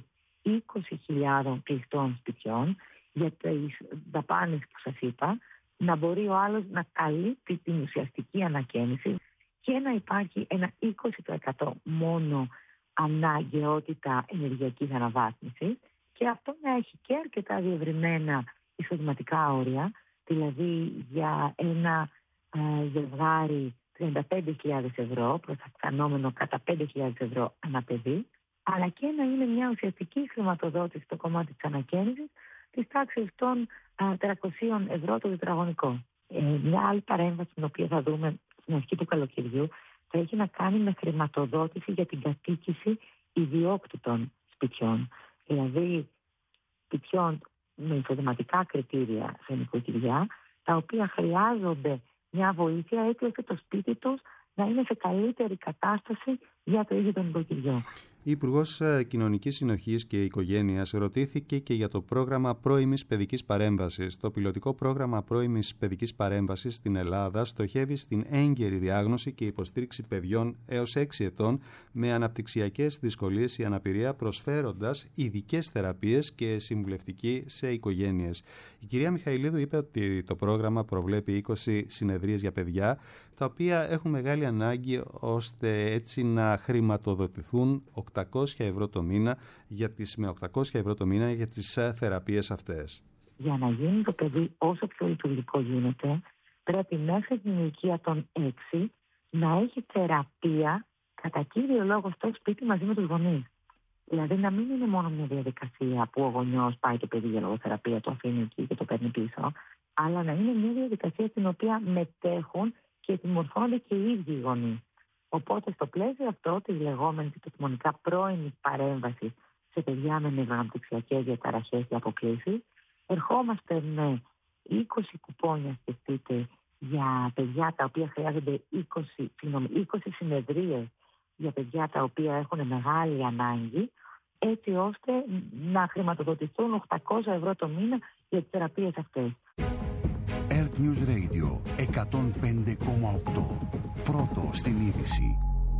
20.000 κλειστών σπιτιών για τις δαπάνες που σας είπα, να μπορεί ο άλλος να καλύπτει την ουσιαστική ανακαίνιση και να υπάρχει ένα 20% μόνο αναγκαιότητα ενεργειακής αναβάθμισης και αυτό να έχει και αρκετά διευρυμένα εισοδηματικά όρια, δηλαδή για ένα ζευγάρι 35.000 ευρώ, προστατευόμενο κατά 5.000 ευρώ ανά παιδί, αλλά και να είναι μια ουσιαστική χρηματοδότηση στο κομμάτι της ανακαίνησης της τάξης των 300 ευρώ το τετραγωνικό. Μια άλλη παρέμβαση, την οποία θα δούμε στην αρχή του καλοκαιριού, θα έχει να κάνει με χρηματοδότηση για την κατοίκηση ιδιόκτητων σπιτιών. Δηλαδή σπιτιών με εισοδηματικά κριτήρια σε νοικοκυριά, τα οποία χρειάζονται μια βοήθεια έτσι ώστε το σπίτι τους να είναι σε καλύτερη κατάσταση για το ίδιο το νοικοκυριό. Η Υπουργός Κοινωνικής Συνοχής και Οικογένειας ρωτήθηκε και για το πρόγραμμα πρώιμης παιδικής παρέμβασης. Το πιλωτικό πρόγραμμα πρώιμης παιδικής παρέμβασης στην Ελλάδα στοχεύει στην έγκαιρη διάγνωση και υποστήριξη παιδιών έως 6 ετών με αναπτυξιακές δυσκολίες ή αναπηρία, προσφέροντας ειδικές θεραπείες και συμβουλευτική σε οικογένειες. Η κυρία Μιχαηλίδου είπε ότι το πρόγραμμα προβλέπει 20 συνεδρίες για παιδιά, τα οποία έχουν μεγάλη ανάγκη ώστε έτσι να χρηματοδοτηθούν 800 ευρώ το μήνα με 800 ευρώ το μήνα για τις θεραπείες αυτές. Για να γίνει το παιδί όσο πιο λειτουργικό γίνεται, πρέπει μέχρι την ηλικία των 6 να έχει θεραπεία κατά κύριο λόγο στο σπίτι μαζί με τους γονείς. Δηλαδή να μην είναι μόνο μια διαδικασία που ο γονιός πάει το παιδί για λογοθεραπεία, το αφήνει εκεί και το παίρνει πίσω, αλλά να είναι μια διαδικασία στην οποία μετέχουν και επιμορφώνονται και οι ίδιοι οι γονείς. Οπότε στο πλαίσιο αυτό της λεγόμενης επιστημονικά πρώιμης παρέμβασης σε παιδιά με νευροαναπτυξιακές διαταραχές και αποκλήσεις, ερχόμαστε με 20 κουπόνια, σκεφτείτε, για παιδιά τα οποία χρειάζονται 20 συνεδρίες για παιδιά τα οποία έχουν μεγάλη ανάγκη, έτσι ώστε να χρηματοδοτηθούν 800 ευρώ το μήνα για τις θεραπείες αυτές. Earth News Radio 105,8. Πρώτο στην είδηση.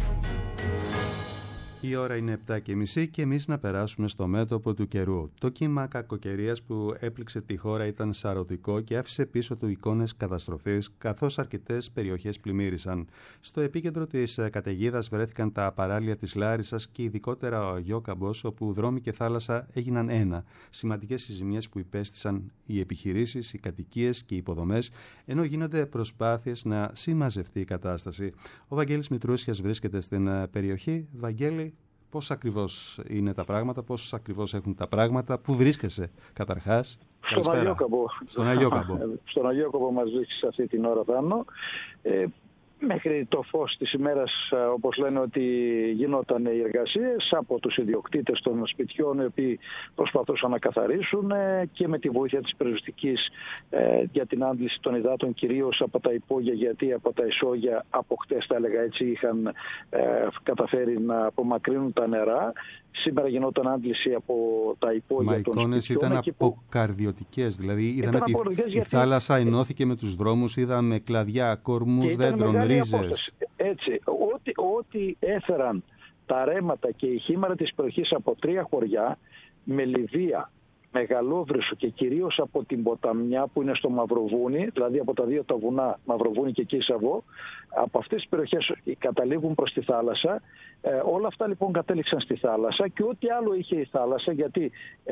Η ώρα είναι 7:30 και εμείς να περάσουμε στο μέτωπο του καιρού. Το κύμα κακοκαιρίας που έπληξε τη χώρα ήταν σαρωτικό και άφησε πίσω του εικόνες καταστροφής, καθώς αρκετές περιοχές πλημμύρισαν. Στο επίκεντρο της καταιγίδας βρέθηκαν τα παράλια της Λάρισσας και ειδικότερα ο Αγιόκαμπος, όπου δρόμοι και θάλασσα έγιναν ένα. Σημαντικές οι ζημιές που υπέστησαν οι επιχειρήσεις, οι κατοικίες και οι υποδομές, ενώ γίνονται προσπάθειες να συμμαζευτεί η κατάσταση. Ο Βαγγέλης Μητρούσιας βρίσκεται στην περιοχή. Βαγγέλη, πώς ακριβώς είναι τα πράγματα, πώς ακριβώς έχουν τα πράγματα, πού βρίσκεσαι καταρχάς? Στον Αγιόκαμπο. Στον Αγιόκαμπο μας βρίσκεις αυτή την ώρα, Θάνο. Μέχρι το φως της ημέρας, όπως λένε, ότι γινόταν οι εργασίες από τους ιδιοκτήτες των σπιτιών, οι οποίοι προσπαθούσαν να καθαρίσουν και με τη βοήθεια της περιοριστικής για την άντληση των υδάτων, κυρίως από τα υπόγεια, γιατί από τα ισόγεια από χτες, τα έλεγα έτσι, είχαν καταφέρει να απομακρύνουν τα νερά. Σήμερα γινόταν άντληση από τα υπόγεια των σπιτιών. Οι εικόνες ήταν αποκαρδιωτικές, δηλαδή είδαμε η θάλασσα ενώθηκε με τους δρόμους, είδαμε κλαδιά, κορμούς δέντρων, ρίζες. Έτσι, ό,τι έφεραν τα ρέματα και οι χήμαρα της περιοχής από 3 χωριά, με Λιβύα, Μεγαλόβρυσο και κυρίως από την ποταμιά που είναι στο Μαυροβούνι, δηλαδή από τα 2 τα βουνά, Μαυροβούνι και Κίσαβο, από αυτές τις περιοχές καταλήγουν προς τη θάλασσα. Όλα αυτά λοιπόν κατέληξαν στη θάλασσα και ό,τι άλλο είχε η θάλασσα, γιατί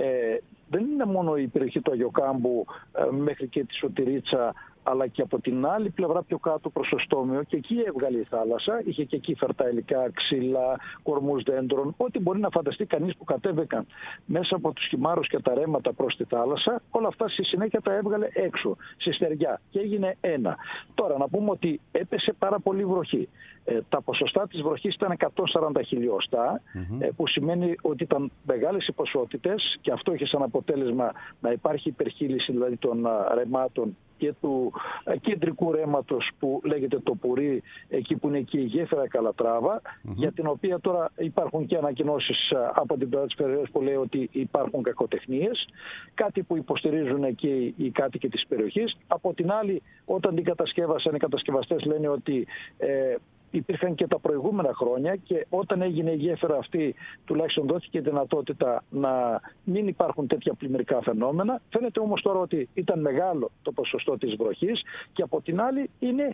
δεν είναι μόνο η περιοχή του Αγιοκάμπου μέχρι και τη Σωτηρίτσα, αλλά και από την άλλη πλευρά πιο κάτω προς το Στόμιο, και εκεί έβγαλε η θάλασσα, είχε και εκεί φερτά υλικά, ξύλα, κορμούς δέντρων, ό,τι μπορεί να φανταστεί κανείς που κατέβηκαν μέσα από τους χυμάρους και τα ρέματα προς τη θάλασσα, όλα αυτά στη συνέχεια τα έβγαλε έξω, στη στεριά, και έγινε ένα. Τώρα να πούμε ότι έπεσε πάρα πολύ βροχή. Τα ποσοστά της βροχής ήταν 140 χιλιοστά, που σημαίνει ότι ήταν μεγάλες οι ποσότητες, και αυτό είχε σαν αποτέλεσμα να υπάρχει υπερχείληση δηλαδή των ρεμάτων και του κεντρικού ρέματος που λέγεται το Πουρί, εκεί που είναι και η γέφυρα Καλατράβα, για την οποία τώρα υπάρχουν και ανακοινώσεις από την πλευρά της περιοχής που λέει ότι υπάρχουν κακοτεχνίες, κάτι που υποστηρίζουν και οι κάτοικοι της περιοχής. Από την άλλη, όταν την κατασκεύασαν, οι κατασκευαστές λένε ότι υπήρχαν και τα προηγούμενα χρόνια, και όταν έγινε η γέφυρα αυτή τουλάχιστον δόθηκε η δυνατότητα να μην υπάρχουν τέτοια πλημμυρικά φαινόμενα. Φαίνεται όμως τώρα ότι ήταν μεγάλο το ποσοστό της βροχής, και από την άλλη είναι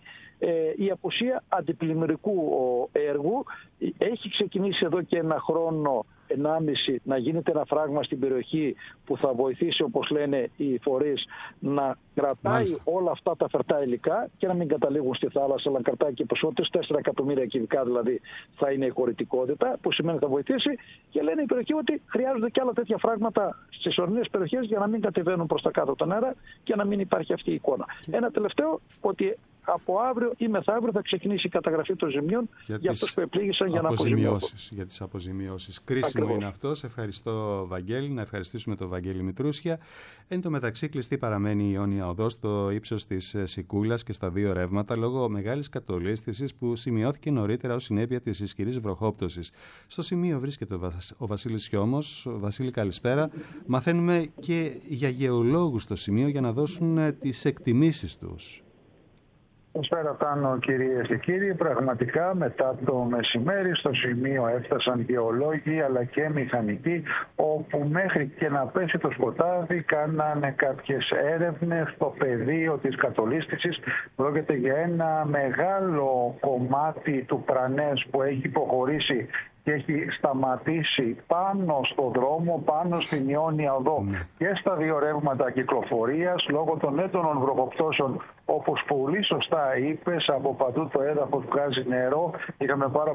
η απουσία αντιπλημμυρικού έργου. Έχει ξεκινήσει εδώ και 1 χρόνο, 1,5, να γίνεται ένα φράγμα στην περιοχή που θα βοηθήσει, όπως λένε οι φορείς, να κρατάει όλα αυτά τα φερτά υλικά και να μην καταλήγουν στη θάλασσα, αλλά να κρατάει και ποσότητες, 4 εκατομμύρια κυβικά δηλαδή θα είναι η χωρητικότητα, που σημαίνει θα βοηθήσει, και λένε οι περιοχοί ότι χρειάζονται και άλλα τέτοια φράγματα στις ορεινές περιοχές για να μην κατεβαίνουν προς τα κάτω τα νερά και να μην υπάρχει αυτή η εικόνα. Ένα τελευταίο, ότι από αύριο ή μεθαύριο θα ξεκινήσει η καταγραφή των ζημιών για αυτούς που επλήγησαν, για να αποζημιώσουν. Για τις αποζημιώσεις. Κρίσιμο είναι αυτό. Σε ευχαριστώ, Βαγγέλη. Να ευχαριστήσουμε τον Βαγγέλη Μητρούσια. Εν τω μεταξύ, κλειστή παραμένει η Ιόνια Οδός στο ύψος της Σικούλας και στα 2 ρεύματα, λόγω μεγάλης κατολίσθησης που σημειώθηκε νωρίτερα ως συνέπεια της ισχυρής βροχόπτωσης. Στο σημείο βρίσκεται ο Βασίλης Χιώμος. Βασίλη, καλησπέρα. Μαθαίνουμε και για γεωλόγους στο σημείο για να δώσουν τις εκτιμήσεις τους. Καλησπέρα πάνω, κυρίες και κύριοι. Πραγματικά μετά το μεσημέρι στο σημείο έφτασαν γεωλόγοι αλλά και μηχανικοί, όπου μέχρι και να πέσει το σκοτάδι κάνανε κάποιες έρευνες στο πεδίο της κατολίσθησης. Πρόκειται για ένα μεγάλο κομμάτι του Πρανές που έχει υποχωρήσει και έχει σταματήσει πάνω στο δρόμο, πάνω στην Ιόνια Οδό και στα 2 ρεύματα κυκλοφορίας, λόγω των έντονων βροχοπτώσεων, όπως πολύ σωστά είπες, από παντού το έδαφος βγάζει νερό. Είχαμε πάρα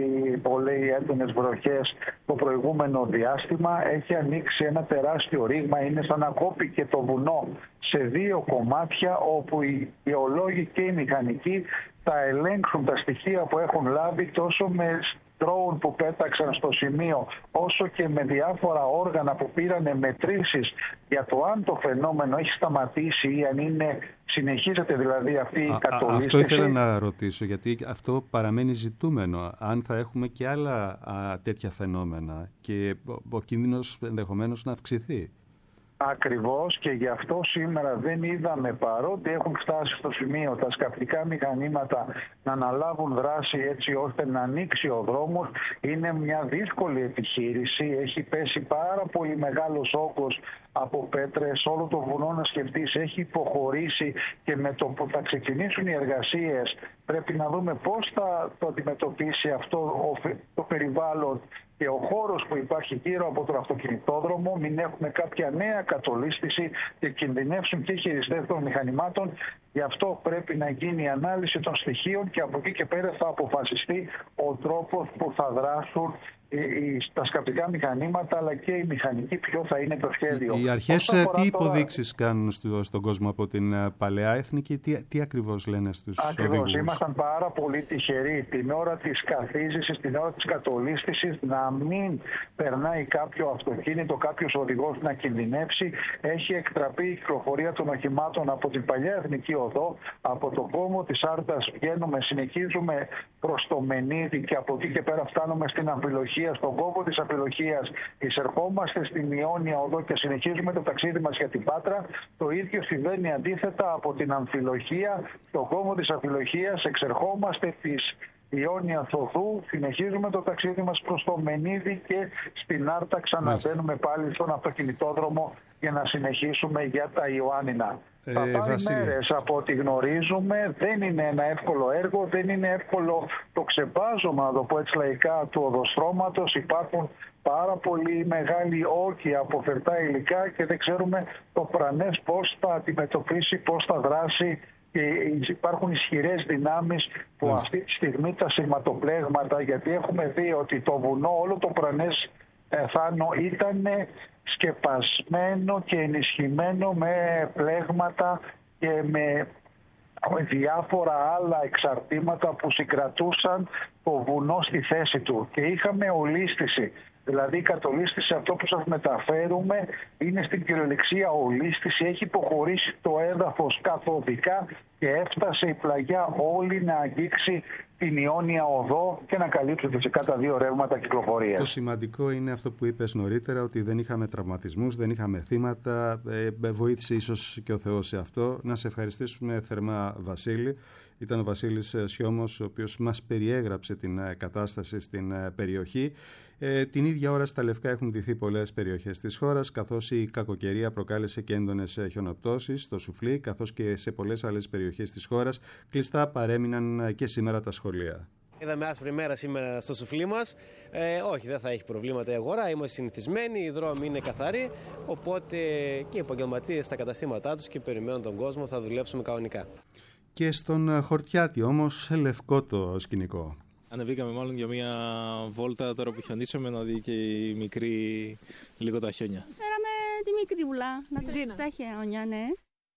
πολύ έντονες βροχές το προηγούμενο διάστημα. Έχει ανοίξει ένα τεράστιο ρήγμα, είναι σαν να κόπηκε το βουνό σε 2 κομμάτια, όπου οι γεωλόγοι και οι μηχανικοί θα ελέγξουν τα στοιχεία που έχουν λάβει τόσο με drone που πέταξαν στο σημείο, όσο και με διάφορα όργανα που πήραν μετρήσεις για το αν το φαινόμενο έχει σταματήσει ή αν συνεχίζεται δηλαδή αυτή η κατολίσθηση. Αυτό ήθελα να ρωτήσω, γιατί αυτό παραμένει ζητούμενο. Αν θα έχουμε και άλλα τέτοια φαινόμενα και ο κίνδυνος ενδεχομένως να αυξηθεί. Ακριβώς, και γι' αυτό σήμερα δεν είδαμε, παρότι έχουν φτάσει στο σημείο τα σκαπτικά μηχανήματα να αναλάβουν δράση έτσι ώστε να ανοίξει ο δρόμος. Είναι μια δύσκολη επιχείρηση, έχει πέσει πάρα πολύ μεγάλος όγκος από πέτρες, όλο το βουνό να σκεφτείς έχει υποχωρήσει, και με το που θα ξεκινήσουν οι εργασίες πρέπει να δούμε πώς θα το αντιμετωπίσει αυτό το περιβάλλον και ο χώρος που υπάρχει γύρω από τον αυτοκινητόδρομο, μην έχουμε κάποια νέα κατολίσθηση και κινδυνεύσουν και οι χειριστές των μηχανημάτων. Γι' αυτό πρέπει να γίνει η ανάλυση των στοιχείων και από εκεί και πέρα θα αποφασιστεί ο τρόπος που θα δράσουν τα σκαπτικά μηχανήματα, αλλά και οι μηχανικοί, ποιο θα είναι το σχέδιο. Οι αρχές τι υποδείξεις κάνουν στον κόσμο από την παλαιά εθνική, τι ακριβώς λένε στους οδηγούς? Ακριβώς, ήμασταν πάρα πολύ τυχεροί την ώρα της καθίζησης, την ώρα της κατολίσθησης, να μην περνάει κάποιο αυτοκίνητο, κάποιος οδηγός να κινδυνεύσει. Έχει εκτραπεί η κυκλοφορία των οχημάτων από την παλιά εθνική οδό, από τον κόμβο της Άρτας βγαίνουμε, συνεχίζουμε προς το Μενίδη και από εκεί και πέρα φτάνουμε στην Αμφιλοχία. Στον κόμβο της Αμφιλοχίας εισερχόμαστε στην Ιόνια οδό και συνεχίζουμε το ταξίδι μας για την Πάτρα. Το ίδιο συμβαίνει αντίθετα από την Αμφιλοχία, στον κόμβο της Αμφιλοχίας εξερχόμαστε της Ιόνια Θοδού, συνεχίζουμε το ταξίδι μας προς το Μενίδη και στην Άρτα ξαναμπαίνουμε πάλι στον αυτοκινητόδρομο για να συνεχίσουμε για τα Ιωάννινα. Θα πάρει μέρες από ό,τι γνωρίζουμε, δεν είναι ένα εύκολο έργο, δεν είναι εύκολο το ξεπάζωμα, να το πω έτσι λαϊκά, του οδοστρώματος. Υπάρχουν πάρα πολύ μεγάλοι όγκοι από φερτά υλικά και δεν ξέρουμε το πρανές πώς θα αντιμετωπίσει, πώς θα δράσει. Και υπάρχουν ισχυρές δυνάμεις που αυτή τη στιγμή τα σειρματοπλέγματα, γιατί έχουμε δει ότι το βουνό, όλο το πρανές Θάνο, ήταν σκεπασμένο και ενισχυμένο με πλέγματα και με διάφορα άλλα εξαρτήματα που συγκρατούσαν το βουνό στη θέση του. Και είχαμε ολίσθηση. Δηλαδή η κατολίσθηση, αυτό που σας μεταφέρουμε, είναι στην κυριολεξία ολίσθηση. Έχει υποχωρήσει το έδαφος καθοδικά και έφτασε η πλαγιά όλη να αγγίξει την Ιόνια οδό και να καλύψει φυσικά τα δύο ρεύματα κυκλοφορίας. Το σημαντικό είναι αυτό που είπες νωρίτερα, ότι δεν είχαμε τραυματισμούς, δεν είχαμε θύματα. Βοήθησε ίσως και ο Θεός σε αυτό. Να σε ευχαριστήσουμε θερμά, Βασίλη. Ήταν ο Βασίλης Σιώμος, ο οποίος μας περιέγραψε την κατάσταση στην περιοχή. Την ίδια ώρα στα Λευκά έχουν ντυθεί πολλές περιοχές της χώρας, καθώς η κακοκαιρία προκάλεσε και έντονες χιονοπτώσεις στο Σουφλί, καθώς και σε πολλές άλλες περιοχές της χώρας. Κλειστά παρέμειναν και σήμερα τα σχολεία. Είδαμε άσπρη μέρα σήμερα στο Σουφλί μας. Όχι, δεν θα έχει προβλήματα η αγορά. Είμαστε συνηθισμένοι, οι δρόμοι είναι καθαροί. Οπότε και οι επαγγελματίες στα καταστήματά τους και περιμένουν τον κόσμο, θα δουλέψουμε κανονικά. Και στον Χορτιάτη όμως λευκό το σκηνικό. Ανεβήκαμε μάλλον για μια βόλτα τώρα που χιονίσαμε, να δει και η μικρή λίγο τα χιόνια. Φέραμε τη μικρή βουλά, να τρέξει στα χιόνια, ναι.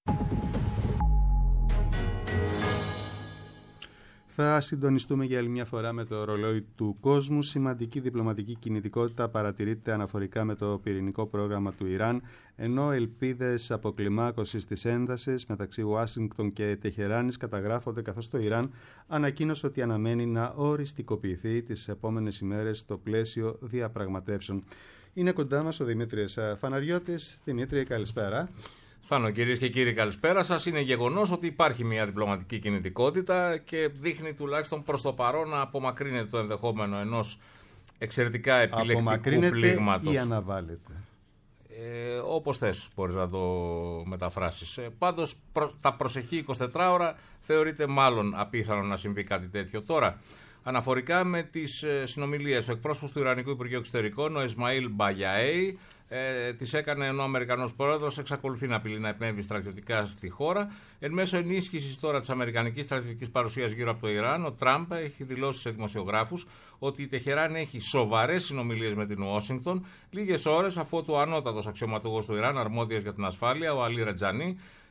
Θα συντονιστούμε για άλλη μια φορά με το ρολόι του κόσμου. Σημαντική διπλωματική κινητικότητα παρατηρείται αναφορικά με το πυρηνικό πρόγραμμα του Ιράν, ενώ ελπίδες αποκλιμάκωσης της έντασης μεταξύ Ουάσιγκτον και Τεχεράνης καταγράφονται, καθώς το Ιράν ανακοίνωσε ότι αναμένει να οριστικοποιηθεί τις επόμενες ημέρες στο πλαίσιο διαπραγματεύσεων. Είναι κοντά μας ο Δημήτρης Φαναριώτης. Δημήτρη, καλησπέρα. Φάνο, κυρίες και κύριοι, καλησπέρα σας. Είναι γεγονός ότι υπάρχει μια διπλωματική κινητικότητα και δείχνει τουλάχιστον προς το παρόν να απομακρύνεται το ενδεχόμενο ενός εξαιρετικά επιλεκτικού πλήγματος. Ή αναβάλλεται. Όπως θες μπορείς να το μεταφράσεις. Πάντως τα προσεχή 24 ώρα θεωρείται μάλλον απίθανο να συμβεί κάτι τέτοιο. Τώρα, αναφορικά με τις συνομιλίες, ο εκπρόσωπος του Ιρανικού Υπουργείου Εξωτερικών, ο Ισμαήλ Μπαγιαέι, τις έκανε ενώ ο Αμερικανός πρόεδρος εξακολουθεί να απειλεί να επέμβει στρατιωτικά στη χώρα. Εν μέσω ενίσχυσης τώρα της αμερικανικής στρατιωτικής παρουσίας γύρω από το Ιράν, ο Τραμπ έχει δηλώσει σε δημοσιογράφους ότι η Τεχεράνη έχει σοβαρές συνομιλίες με την Ουάσιγκτον, λίγες ώρες αφού ο ανώτατος αξιωματούχος του Ιράν, αρμόδιος για την ασφάλεια, ο Αλί Ρετζανί,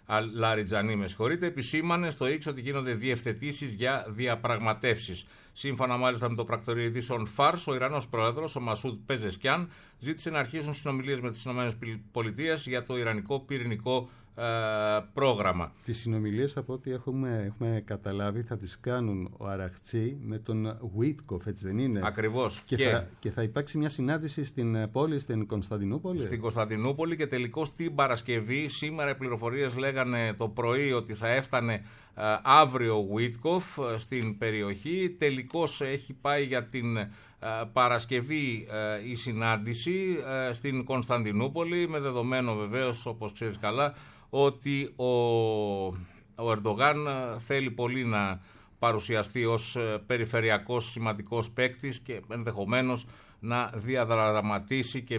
Λαριτζανή, επισήμανε στο X ότι γίνονται διευθετήσεις για διαπραγματεύσεις. Σύμφωνα μάλιστα με το πρακτορείο ειδήσεων Φάρς, ο Ιρανός πρόεδρος, ο Μασούντ Πεζεσκιάν, ζήτησε να αρχίσουν συνομιλίες με τις ΗΠΑ για το ιρανικό πυρηνικό πρόγραμμα. Τις συνομιλίες, από ό,τι έχουμε καταλάβει, θα τις κάνουν ο Αραχτσί με τον Βίτκοφ, έτσι δεν είναι? Ακριβώς. Και θα υπάρξει μια συνάντηση στην πόλη, στην Κωνσταντινούπολη. Στην Κωνσταντινούπολη, και τελικώς την Παρασκευή. Σήμερα οι πληροφορίες λέγανε το πρωί ότι θα έφτανε αύριο ο Βίτκοφ στην περιοχή. Τελικώς έχει πάει για την Παρασκευή η συνάντηση στην Κωνσταντινούπολη, με δεδομένο βεβαίως, όπως ξέρεις καλά, ότι ο Ερντογάν θέλει πολύ να παρουσιαστεί ως περιφερειακός σημαντικός παίκτης και ενδεχομένως να διαδραματίσει και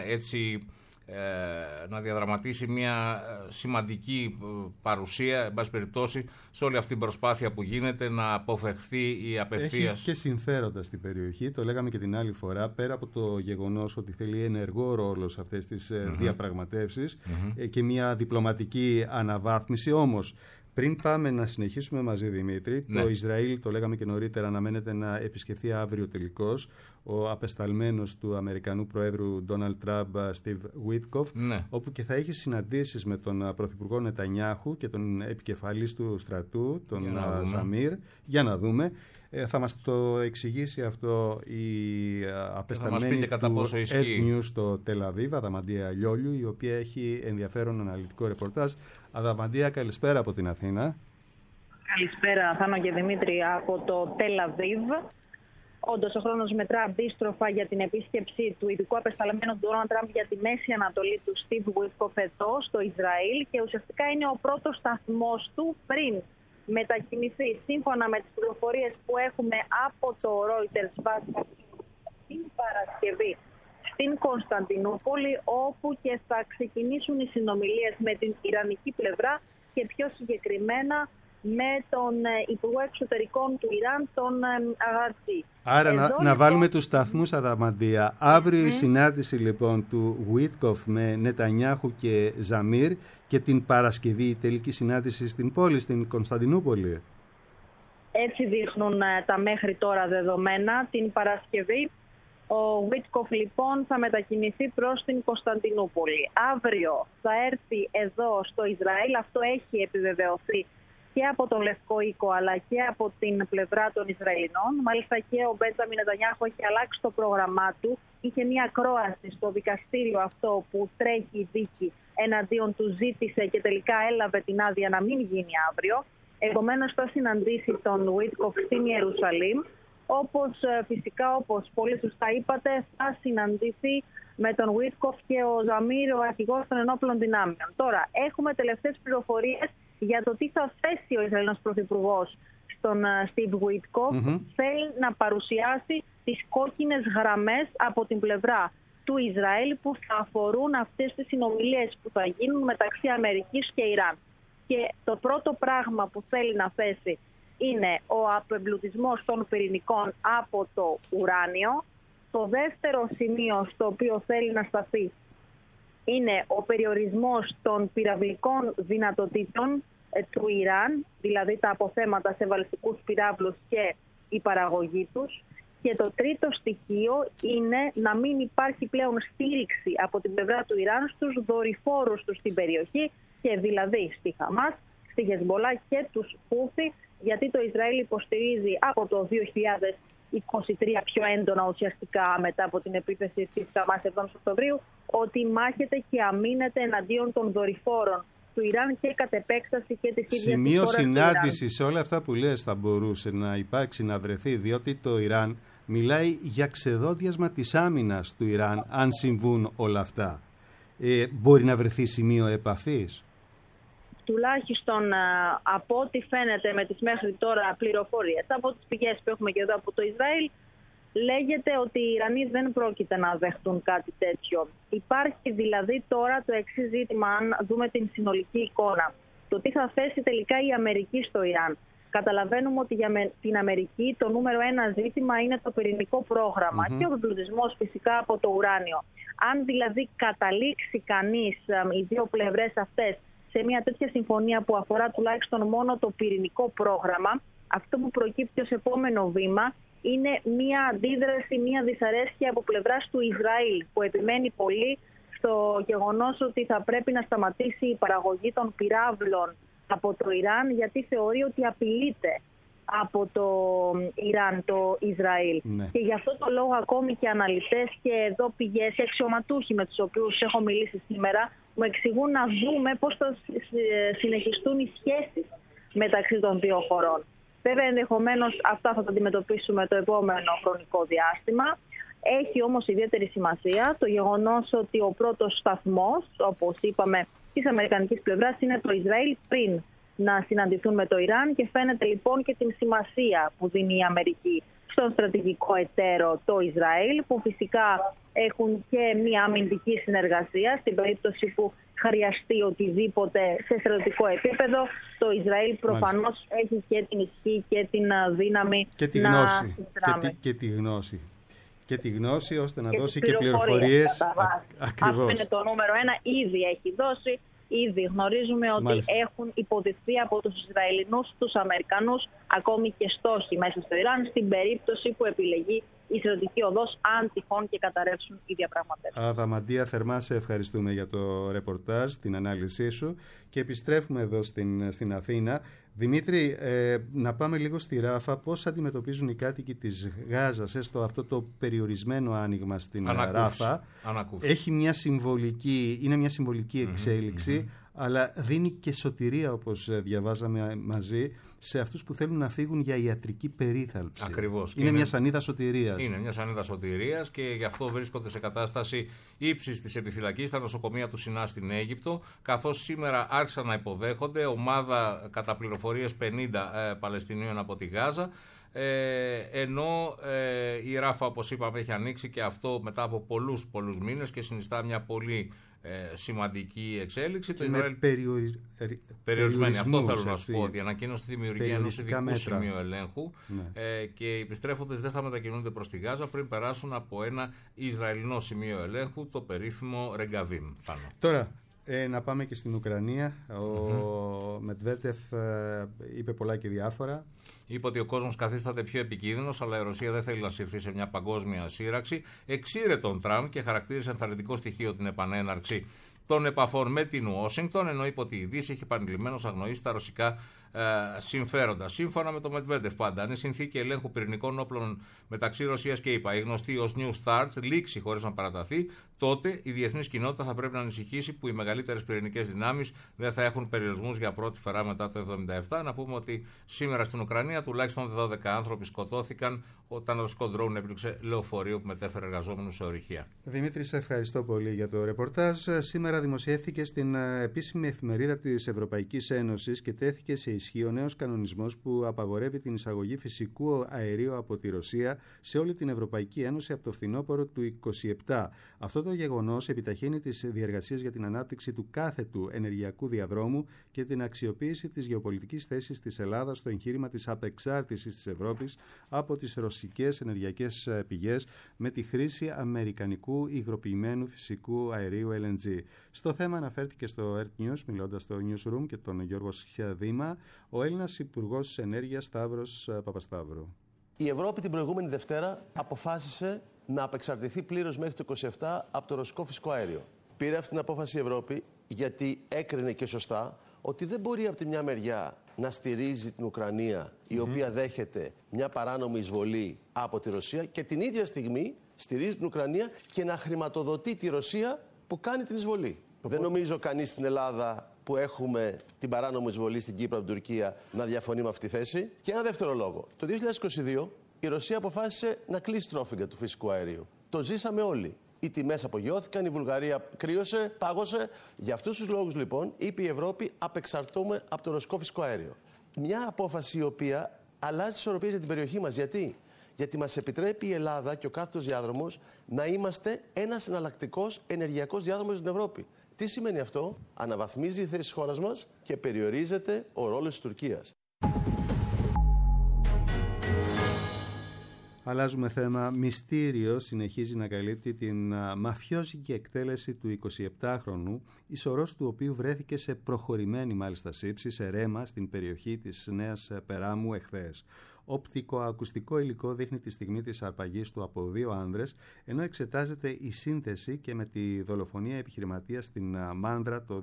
μια σημαντική παρουσία, εν πάση περιπτώσει, σε όλη αυτή την προσπάθεια που γίνεται να αποφευχθεί η απευθείας. Έχει και συμφέροντα στην περιοχή, το λέγαμε και την άλλη φορά, πέρα από το γεγονός ότι θέλει ενεργό ρόλο σε αυτές τις διαπραγματεύσεις και μια διπλωματική αναβάθμιση. Όμως, πριν πάμε να συνεχίσουμε μαζί, Δημήτρη, το Ισραήλ, το λέγαμε και νωρίτερα, αναμένεται να επισκεφθεί αύριο τελικώς ο απεσταλμένος του Αμερικανού Προέδρου Ντόναλντ Τραμπ, Στιβ Βίτκοφ, όπου και θα έχει συναντήσεις με τον Πρωθυπουργό Νετανιάχου και τον επικεφαλής του στρατού, τον Ζαμίρ, για να δούμε. Θα μας το εξηγήσει αυτό η απεσταλμένη του News στο Τελαβίβ, Αδαμαντία Λιόλιου, η οποία έχει ενδιαφέρον αναλυτικό ρεπορτάζ. Αδαμαντία, καλησπέρα από την Αθήνα. Καλησπέρα, Θάνο και Δημήτρη, από το Τελαβίβ. Όντως, ο χρόνος μετρά αντίστροφα για την επίσκεψη του ειδικού απεσταλμένου του Ντόναλντ Τραμπ για τη Μέση Ανατολή, του Στιβ Βίτκοφ, εδώ στο Ισραήλ, και ουσιαστικά είναι ο πρώτος σταθμός του πριν μετακινηθεί, σύμφωνα με τις πληροφορίες που έχουμε από το Reuters, την Παρασκευή στην Κωνσταντινούπολη, όπου και θα ξεκινήσουν οι συνομιλίες με την Ιρανική πλευρά και πιο συγκεκριμένα με τον Υπουργό Εξωτερικών του Ιράν, τον Αγαρτζή. Άρα να βάλουμε τους σταθμούς, Αδαμαντία. Αύριο η συνάντηση λοιπόν του Βίτκοφ με Νετανιάχου και Ζαμίρ, και την Παρασκευή η τελική συνάντηση στην πόλη, στην Κωνσταντινούπολη. Έτσι δείχνουν τα μέχρι τώρα δεδομένα. Την Παρασκευή ο Βίτκοφ λοιπόν θα μετακινηθεί προς την Κωνσταντινούπολη. Αύριο θα έρθει εδώ στο Ισραήλ, αυτό έχει επιβεβαιωθεί και από τον Λευκό Οίκο αλλά και από την πλευρά των Ισραηλινών. Μάλιστα και ο Μπέντζαμιν Νετανιάχου έχει αλλάξει το πρόγραμμά του. Είχε μια ακρόαση στο δικαστήριο αυτό που τρέχει η δίκη εναντίον του, ζήτησε και τελικά έλαβε την άδεια να μην γίνει αύριο. Επομένως θα συναντήσει τον Βίτκοφ στην Ιερουσαλήμ. Φυσικά, όπως πολύ σωστά είπατε, θα συναντήσει με τον Βίτκοφ και ο Ζαμίρ, ο αρχηγός των ενόπλων δυνάμεων. Τώρα, έχουμε τελευταίες πληροφορίες για το τι θα θέσει ο Ισραηλινός Πρωθυπουργός στον Στιβ Βίτκοφ. Θέλει να παρουσιάσει τις κόκκινες γραμμές από την πλευρά του Ισραήλ που θα αφορούν αυτές τις συνομιλίες που θα γίνουν μεταξύ Αμερικής και Ιράν. Και το πρώτο πράγμα που θέλει να θέσει είναι ο απεμπλουτισμός των πυρηνικών από το ουράνιο. Το δεύτερο σημείο στο οποίο θέλει να σταθεί είναι ο περιορισμός των πυραυλικών δυνατοτήτων του Ιράν, δηλαδή τα αποθέματα σε βαλιστικούς πυράβλους και η παραγωγή τους. Και το τρίτο στοιχείο είναι να μην υπάρχει πλέον στήριξη από την πλευρά του Ιράν στους δορυφόρους τους στην περιοχή, και δηλαδή στη Χαμάς, στη Χεσμολά και τους Χούθι, γιατί το Ισραήλ υποστηρίζει από το 2023 πιο έντονα ουσιαστικά μετά από την επίθεση της Χαμάς 7 Οκτωβρίου, ότι μάχεται και αμήνεται εναντίον των δορυφόρων του Ιράν και κατ' επέκταση και της ίδιας της Σημείο χώρας συνάντηση σε όλα αυτά που λες θα μπορούσε να υπάρξει, να βρεθεί, διότι το Ιράν μιλάει για ξεδόδιασμα της άμυνας του Ιράν, αν συμβούν όλα αυτά. Μπορεί να βρεθεί σημείο επαφής? Τουλάχιστον από ό,τι φαίνεται με τις μέχρι τώρα πληροφορίες, από τις πηγές που έχουμε και εδώ από το Ισραήλ, λέγεται ότι οι Ιρανοί δεν πρόκειται να δεχτούν κάτι τέτοιο. Υπάρχει δηλαδή τώρα το εξής ζήτημα, αν δούμε την συνολική εικόνα. Το τι θα θέσει τελικά η Αμερική στο Ιράν. Καταλαβαίνουμε ότι για την Αμερική το νούμερο ένα ζήτημα είναι το πυρηνικό πρόγραμμα και ο εμπλουτισμός φυσικά από το ουράνιο. Αν δηλαδή καταλήξει κανείς οι δύο πλευρές αυτές σε σε μια τέτοια συμφωνία που αφορά τουλάχιστον μόνο το πυρηνικό πρόγραμμα, αυτό που προκύπτει ως επόμενο βήμα είναι μια αντίδραση, μια δυσαρέσκεια από πλευράς του Ισραήλ, που επιμένει πολύ στο γεγονός ότι θα πρέπει να σταματήσει η παραγωγή των πυράβλων από το Ιράν, γιατί θεωρεί ότι απειλείται από το Ιράν το Ισραήλ. Ναι. Και γι' αυτό το λόγο ακόμη και αναλυτές και εδώ πηγές και αξιωματούχοι με τους οποίους έχω μιλήσει σήμερα μου εξηγούν να δούμε πώς θα συνεχιστούν οι σχέσεις μεταξύ των δύο χωρών. Βέβαια, ενδεχομένως αυτά θα τα αντιμετωπίσουμε το επόμενο χρονικό διάστημα. Έχει όμως ιδιαίτερη σημασία το γεγονός ότι ο πρώτος σταθμός, όπως είπαμε, της αμερικανικής πλευράς είναι το Ισραήλ πριν να συναντηθούν με το Ιράν, και φαίνεται λοιπόν και την σημασία που δίνει η Αμερική στον στρατηγικό εταίρο το Ισραήλ, που φυσικά έχουν και μια αμυντική συνεργασία στην περίπτωση που χρειαστεί οτιδήποτε σε στρατιωτικό επίπεδο. Το Ισραήλ προφανώς έχει και την ισχύ και την δύναμη και τη γνώση. Και τη γνώση ώστε να δώσει και πληροφορίες. Αυτό είναι το νούμερο ένα. Ήδη έχει δώσει. Ήδη γνωρίζουμε ότι έχουν υποδειχθεί από τους Ισραηλινούς, τους Αμερικανούς, ακόμη και στόχοι μέσα στο Ιράν, στην περίπτωση που επιλεγεί η στρατιωτική οδός, αν τυχόν και καταρρεύσουν οι διαπραγματεύσεις. Αδαμαντία, θερμά σε ευχαριστούμε για το ρεπορτάζ, την ανάλυση σου, και επιστρέφουμε εδώ στην Αθήνα. Δημήτρη, να πάμε λίγο στη Ράφα. Πώς αντιμετωπίζουν οι κάτοικοι της Γάζας, έστω αυτό το περιορισμένο άνοιγμα στην Ράφα? Έχει μια συμβολική εξέλιξη, αλλά δίνει και σωτηρία, όπως διαβάζαμε μαζί, σε αυτούς που θέλουν να φύγουν για ιατρική περίθαλψη. Ακριβώς. Είναι μια σανίδα σωτηρίας. Είναι μια σανίδα σωτηρίας και γι' αυτό βρίσκονται σε κατάσταση ύψης της επιφυλακής στα νοσοκομεία του Σινά στην Αίγυπτο, καθώς σήμερα άρχισαν να υποδέχονται ομάδα, κατά πληροφορίες, 50 Παλαιστινίων από τη Γάζα. Ενώ η Ράφα, όπως είπαμε, έχει ανοίξει και αυτό μετά από πολλούς μήνες και συνιστά μια πολύ σημαντική εξέλιξη. Το Ισραήλ περιορισμένη. Αυτό θέλω να σου πω, ότι ανακοίνωσε τη δημιουργία ενός ειδικού σημείου ελέγχου, και οι επιστρέφοντες δεν θα μετακινούνται προς τη Γάζα πριν περάσουν από ένα Ισραηλινό σημείο ελέγχου, το περίφημο Ρεγκαβίμ. Τώρα, να πάμε και στην Ουκρανία. Ο Μετβέντεφ είπε πολλά και διάφορα. Είπε ότι ο κόσμος καθίσταται πιο επικίνδυνος, αλλά η Ρωσία δεν θέλει να συρθεί σε μια παγκόσμια σύραξη. Εξήρε τον Τραμπ και χαρακτήρισε ενθαρρυντικό στοιχείο την επανέναρξη των επαφών με την Ουάσιγκτον, ενώ είπε ότι η Δύση έχει επανειλημμένως αγνοήσει τα ρωσικά συμφέροντα. Σύμφωνα με τον Μετβέντεφ, πάντα, αν η συνθήκη ελέγχου πυρηνικών όπλων μεταξύ Ρωσίας και ΗΠΑ, η γνωστή ως New Start, λήξει χωρίς να παραταθεί, τότε η διεθνής κοινότητα θα πρέπει να ανησυχήσει που οι μεγαλύτερες πυρηνικές δυνάμεις δεν θα έχουν περιορισμούς για πρώτη φορά μετά το 1977. Να πούμε ότι σήμερα στην Ουκρανία τουλάχιστον 12 άνθρωποι σκοτώθηκαν όταν ρωσικό ντρόουν έπληξε λεωφορείο που μετέφερε εργαζόμενους σε ορυχεία. Δημήτρη, σε ευχαριστώ πολύ για το ρεπορτάζ. Σήμερα δημοσιεύθηκε στην επίσημη εφημερίδα της Ευρωπαϊκής Ένωσης και τέθηκε σε ισχύ ο νέος κανονισμός που απαγορεύει την εισαγωγή φυσικού αερίου από τη Ρωσία σε όλη την Ευρωπαϊκή Ένωση από το φθινόπωρο του 2027. Αυτό το γεγονός επιταχύνει τις διεργασίες για την ανάπτυξη του κάθετου ενεργειακού διαδρόμου και την αξιοποίηση της γεωπολιτικής θέσης της Ελλάδας στο εγχείρημα της απεξάρτησης της Ευρώπης από τις ρωσικές ενεργειακές πηγές με τη χρήση αμερικανικού υγροποιημένου φυσικού αερίου LNG. Στο θέμα αναφέρθηκε στο Earth News, μιλώντας στο Newsroom και τον Γιώργο Σιαδήμα, ο Έλληνας Υπουργός Ενέργειας Σταύρος Παπασταύρου. Η Ευρώπη την προηγούμενη Δευτέρα αποφάσισε να απεξαρτηθεί πλήρως μέχρι το 27 από το ρωσικό φυσικό αέριο. Πήρε αυτή την απόφαση η Ευρώπη γιατί έκρινε και σωστά ότι δεν μπορεί από τη μια μεριά να στηρίζει την Ουκρανία, η οποία δέχεται μια παράνομη εισβολή από τη Ρωσία, και την ίδια στιγμή στηρίζει την Ουκρανία και να χρηματοδοτεί τη Ρωσία που κάνει την εισβολή. Δεν νομίζω κανείς στην Ελλάδα που έχουμε την παράνομη εισβολή στην Κύπρο από την Τουρκία να διαφωνεί με αυτή τη θέση. Και ένα δεύτερο λόγο. Το 2022 η Ρωσία αποφάσισε να κλείσει τρόφιγγα του φυσικού αερίου. Το ζήσαμε όλοι. Οι τιμές απογειώθηκαν, η Βουλγαρία κρύωσε, πάγωσε. Για αυτούς τους λόγους λοιπόν είπε η Ευρώπη απεξαρτούμε από το ρωσικό φυσικό αέριο. Μια απόφαση η οποία αλλάζει τις ισορροπίες για την περιοχή μας. Γιατί? Γιατί μας επιτρέπει η Ελλάδα και ο κάθετος διάδρομος να είμαστε ένας εναλλακτικός ενεργειακός διάδρομος στην Ευρώπη. Τι σημαίνει αυτό? Αναβαθμίζει η θέση της χώρας μας και περιορίζεται ο ρόλος της Τουρκίας. Αλλάζουμε θέμα. Μυστήριο συνεχίζει να καλύπτει την μαφιόζικη εκτέλεση του 27χρονου, η σωρός του οποίου βρέθηκε σε προχωρημένη μάλιστα σύψη, σε ρέμα στην περιοχή της Νέας Περάμου εχθές. Οπτικοακουστικό υλικό δείχνει τη στιγμή της αρπαγής του από 2 άνδρες, ενώ εξετάζεται η σύνθεση και με τη δολοφονία επιχειρηματία στην Μάνδρα το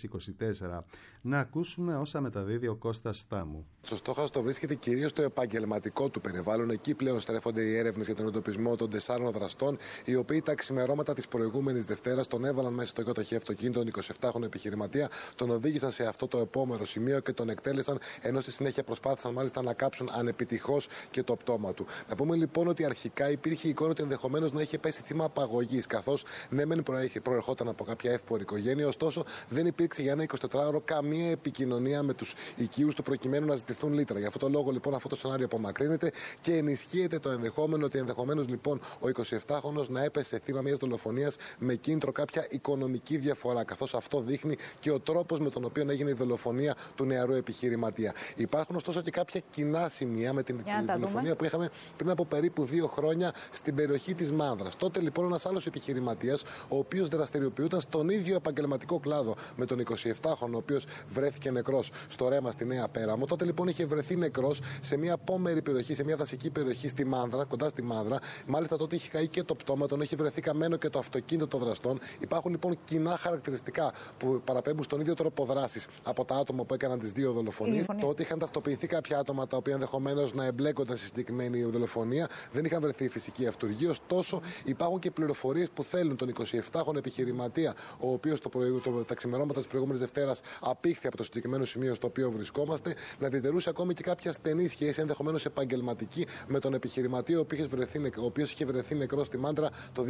2024. Να ακούσουμε όσα μεταδίδει ο Κώστας Στάμου. Στο στόχαστρο βρίσκεται κυρίως το επαγγελματικό του περιβάλλον. Εκεί πλέον στρέφονται οι έρευνες για τον εντοπισμό των 4 δραστών, οι οποίοι τα ξημερώματα της προηγούμενης Δευτέρας τον έβαλαν μέσα στο εκατοχή αυτοκίνητο, τον 27χρονο επιχειρηματία, τον οδήγησαν σε αυτό το επόμενο σημείο και τον εκτέλεσαν, ενώ στη συνέχεια προσπάθησαν μάλιστα να κάψουν ανεπιτυχώς και το πτώμα του. Να πούμε λοιπόν ότι αρχικά υπήρχε η εικόνα ότι ενδεχομένως να είχε πέσει θύμα απαγωγής, καθώς ναι, μεν προερχόταν από κάποια εύπορη οικογένεια, ωστόσο δεν υπήρξε για ένα 24ωρο καμία επικοινωνία με τους οικείους του προκειμένου να ζητηθούν λίτρα. Για αυτό το λόγο λοιπόν αυτό το σενάριο απομακρύνεται και ενισχύεται το ενδεχόμενο ότι ενδεχομένως λοιπόν ο 27χρονος να έπεσε θύμα μιας δολοφονίας με κίνητρο κάποια οικονομική διαφορά, καθώς αυτό δείχνει και ο τρόπος με τον οποίο έγινε η δολοφονία του νεαρού επιχειρηματία. Υπάρχουν ωστόσο και κάποια κοινά σημεία με την δολοφονία που είχαμε πριν από περίπου 2 χρόνια στην περιοχή της Μάνδρας. Τότε λοιπόν ένας άλλος επιχειρηματίας, ο οποίος δραστηριοποιούταν στον ίδιο επαγγελματικό κλάδο με τον 27χρονο, ο οποίος βρέθηκε νεκρός στο ρέμα στη Νέα Πέραμο. Τότε λοιπόν είχε βρεθεί νεκρός σε μια απόμερη περιοχή, σε μια δασική περιοχή στη Μάνδρα, κοντά στη Μάνδρα. Μάλιστα τότε είχε καεί και το πτώμα, τον είχε βρεθεί καμένο και το αυτοκίνητο των δραστών. Υπάρχουν λοιπόν κοινά χαρακτηριστικά που παραπέμπουν στον ίδιο τρόπο δράσης από τα άτομα που έκαναν τις 2 δολοφονίες. Τότε είχαν ταυτοποιηθεί κάποια άτομα τα οποία ενδεχομένως να εμπλέκονταν στη συγκεκριμένη δολοφονία. Δεν είχαν βρεθεί φυσικοί αυτούργοι. Ωστόσο, υπάρχουν και πληροφορίες που θέλουν τον 27χρονο επιχειρηματία, ο οποίος τα ξημερώματα της προηγούμενης Δευτέρας απήχθη από το συγκεκριμένο σημείο στο οποίο βρισκόμαστε, να διατηρούσε ακόμη και κάποια στενή σχέση, ενδεχομένως επαγγελματική, με τον επιχειρηματία, ο οποίος είχε βρεθεί νεκρός στη Μάντρα το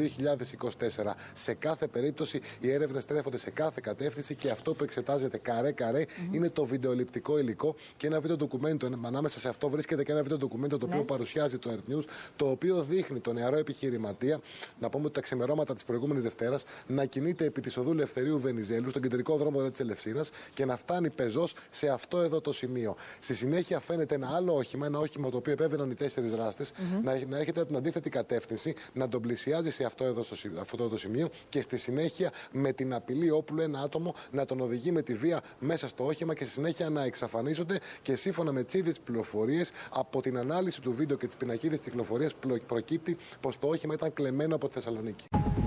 2024. Σε κάθε περίπτωση, οι έρευνες στρέφονται σε κάθε κατεύθυνση και αυτό που εξετάζεται καρέ-καρέ είναι το βιντεοληπτικό υλικό και ένα βίντεο ντοκουμέντο. Ανάμεσα σε αυτό βρίσκεται και ένα βίντεο ντοκουμέντο το οποίο παρουσιάζει το Earth News, το οποίο δείχνει τον νεαρό επιχειρηματία, να πούμε ότι τα ξημερώματα της προηγούμενης Δευτέρας, να κινείται επί της οδού Λευθερίου Βενιζέλου, στον κεντρικό δρόμο της Ελευσίνας και να φτάνει πεζός σε αυτό εδώ το σημείο. Στη συνέχεια φαίνεται ένα άλλο όχημα, ένα όχημα το οποίο επέβαιναν οι 4 δράστες, να έρχεται από την αντίθετη κατεύθυνση, να τον πλησιάζει σε αυτό εδώ το σημείο και στη συνέχεια με την απειλή όπλου ένα άτομο να τον οδηγεί με τη βία μέσα στο όχημα και στη συνέχεια να εξαφανίζονται. Και σύμφωνα με τις ίδιες πληροφορίες, από την ανάλυση του βίντεο και τις πινακίδες της κυκλοφορίας προκύπτει πως το όχημα ήταν κλεμμένο από τη Θεσσαλονίκη.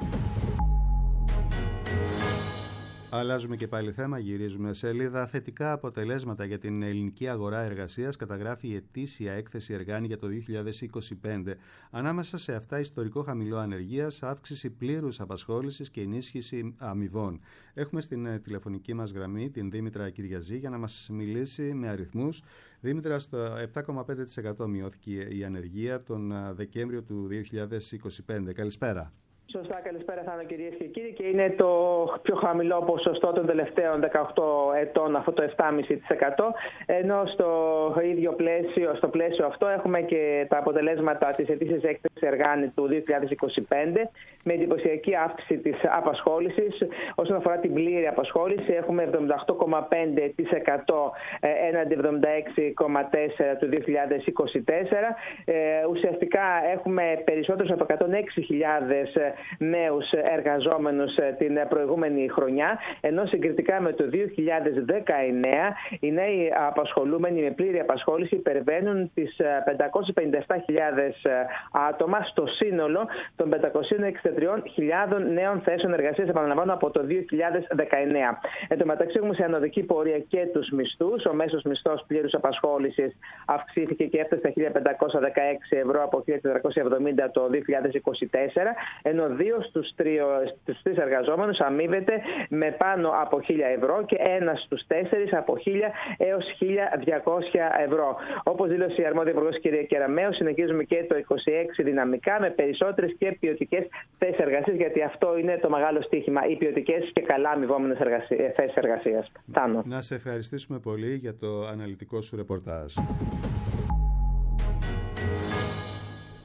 Αλλάζουμε και πάλι θέμα, γυρίζουμε σελίδα. Θετικά αποτελέσματα για την ελληνική αγορά εργασίας καταγράφει η ετήσια έκθεση Εργάνη για το 2025. Ανάμεσα σε αυτά, ιστορικό χαμηλό ανεργίας, αύξηση πλήρους απασχόλησης και ενίσχυση αμοιβών. Έχουμε στην τηλεφωνική μας γραμμή την Δήμητρα Κυριαζή για να μας μιλήσει με αριθμούς. Δήμητρα, στο 7,5% μειώθηκε η ανεργία τον Δεκέμβριο του 2025. Καλησπέρα. Σωστά, καλησπέρα Θάνο, κυρίες και κύριοι, και είναι το πιο χαμηλό ποσοστό των τελευταίων 18 ετών, αυτό το 7,5%, ενώ στο πλαίσιο αυτό έχουμε και τα αποτελέσματα της ετήσιας έκθεσης Εργάνη του 2025, με εντυπωσιακή αύξηση της απασχόλησης. Όσον αφορά την πλήρη απασχόληση, έχουμε 78,5% έναντι 76,4% του 2024. Ουσιαστικά έχουμε περισσότερους από 106.000 νέους εργαζόμενους την προηγούμενη χρονιά, ενώ συγκριτικά με το 2019 οι νέοι απασχολούμενοι με πλήρη απασχόληση υπερβαίνουν τις 557.000 άτομα στο σύνολο των 563.000 νέων θέσεων εργασίας, επαναλαμβάνω, από το 2019. Εν τω μεταξύ έχουμε σε ανωδική πορεία και τους μισθούς. Ο μέσος μισθός πλήρους απασχόλησης αυξήθηκε και έφτασε στα 1.516 ευρώ από 1.470 το 2024, ενώ 2 στους 3 εργαζόμενους αμείβεται με πάνω από 1.000 ευρώ και 1 στους 4 από 1.000 έως 1.200 ευρώ. Όπως δήλωσε η αρμόδια υπουργός κυρία Κεραμέου, συνεχίζουμε και το 26 δυναμικά με περισσότερες και ποιοτικές θέσεις εργασίας, γιατί αυτό είναι το μεγάλο στοίχημα, οι ποιοτικές και καλά αμοιβόμενες θέσεις εργασίας. Να σε ευχαριστήσουμε πολύ για το αναλυτικό σου ρεπορτάζ.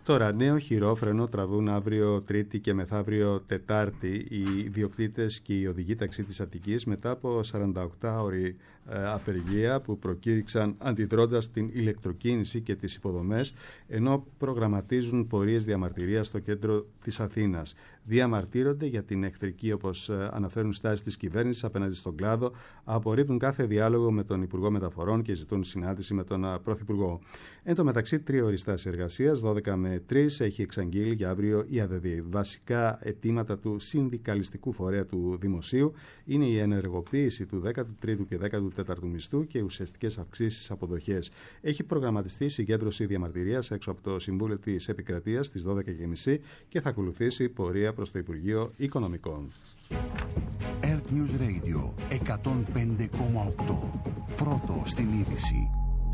Τώρα, νέο χειρόφρενο τραβούν αύριο Τρίτη και μεθαύριο Τετάρτη οι ιδιοκτήτες και οι οδηγοί ταξί της Αττικής μετά από 48ωρη απεργία που προκήρυξαν αντιδρώντας την ηλεκτροκίνηση και τις υποδομές, ενώ προγραμματίζουν πορείες διαμαρτυρίας στο κέντρο της Αθήνας. Διαμαρτύρονται για την εχθρική, όπως αναφέρουν, στάση της κυβέρνησης απέναντι στον κλάδο, απορρίπτουν κάθε διάλογο με τον Υπουργό Μεταφορών και ζητούν συνάντηση με τον Πρωθυπουργό. Εν τω μεταξύ, 3ωρη στάση εργασίας, 12 με 3, έχει εξαγγείλει για αύριο η ΑΔΔ. Βασικά αιτήματα του συνδικαλιστικού φορέα του Δημοσίου είναι η ενεργοποίηση του 13ου και 14ου μισθού και ουσιαστικές αυξήσεις αποδοχές. Έχει προγραμματιστεί συγκέντρωση διαμαρτυρίας έξω από το Συμβούλιο της Επικρατείας στις 12.30 και θα ακολουθήσει πορεία προς το Υπουργείο Οικονομικών. Earth News Radio 105,8. Πρώτο στην είδηση.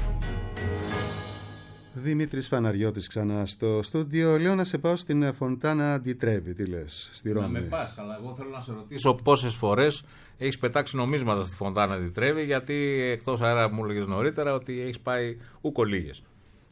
Δημήτρης Φαναριώτης ξανά στο στούντιο. Λέω να σε πάω στην Φοντάνα Ντι Τρέβι. Τι λες, στη Ρώμη? Να με πας, αλλά εγώ θέλω να σε ρωτήσω πόσες φορές έχεις πετάξει νομίσματα στη Φοντάνα Ντι Τρέβι, γιατί εκτός αέρα μου έλεγες νωρίτερα ότι έχεις πάει ούκο λίγες.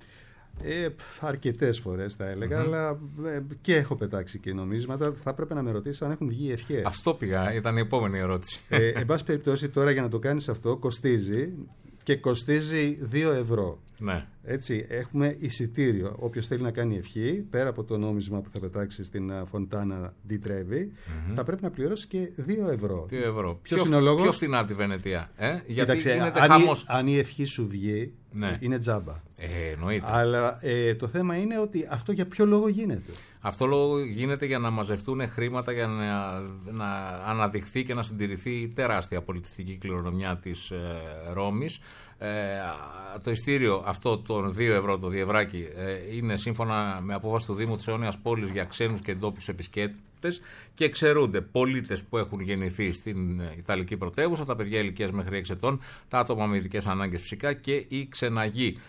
Αρκετές φορές θα έλεγα, αλλά και έχω πετάξει και νομίσματα. Θα πρέπει να με ρωτήσεις αν έχουν βγει ευχές. Αυτό πήγα, ήταν η επόμενη ερώτηση. Εν πάση περιπτώσει, τώρα για να το κάνεις αυτό κοστίζει και κοστίζει 2 ευρώ. Ναι. Έτσι, έχουμε εισιτήριο. Όποιος θέλει να κάνει ευχή, πέρα από το νόμισμα που θα πετάξει στην Φοντάνα Ντι Τρέβι, θα πρέπει να πληρώσει και 2 ευρώ. 2 ευρώ. Ποιος είναι ο λόγος? Πιο φθηνά τη Βενετία. Γιατί κοίταξε, γίνεται χαμός. Αν η ευχή σου βγει, είναι τζάμπα. Εννοείται. Αλλά το θέμα είναι ότι αυτό για ποιο λόγο γίνεται? Αυτό λόγο γίνεται για να μαζευτούν χρήματα, για να αναδειχθεί και να συντηρηθεί η τεράστια πολιτιστική κληρονομιά της Ρώμης. Το ειστήριο αυτό των 2 ευρώ, το διευράκι, είναι σύμφωνα με απόφαση του Δήμου της Αιώνιας Πόλης για ξένους και ντόπιους επισκέπτες και εξαιρούνται πολίτες που έχουν γεννηθεί στην Ιταλική πρωτεύουσα, τα παιδιά ηλικίας μέχρι 6 ετών, τα άτομα με ειδικές ανάγκες φυσικά και οι ξεναγοί.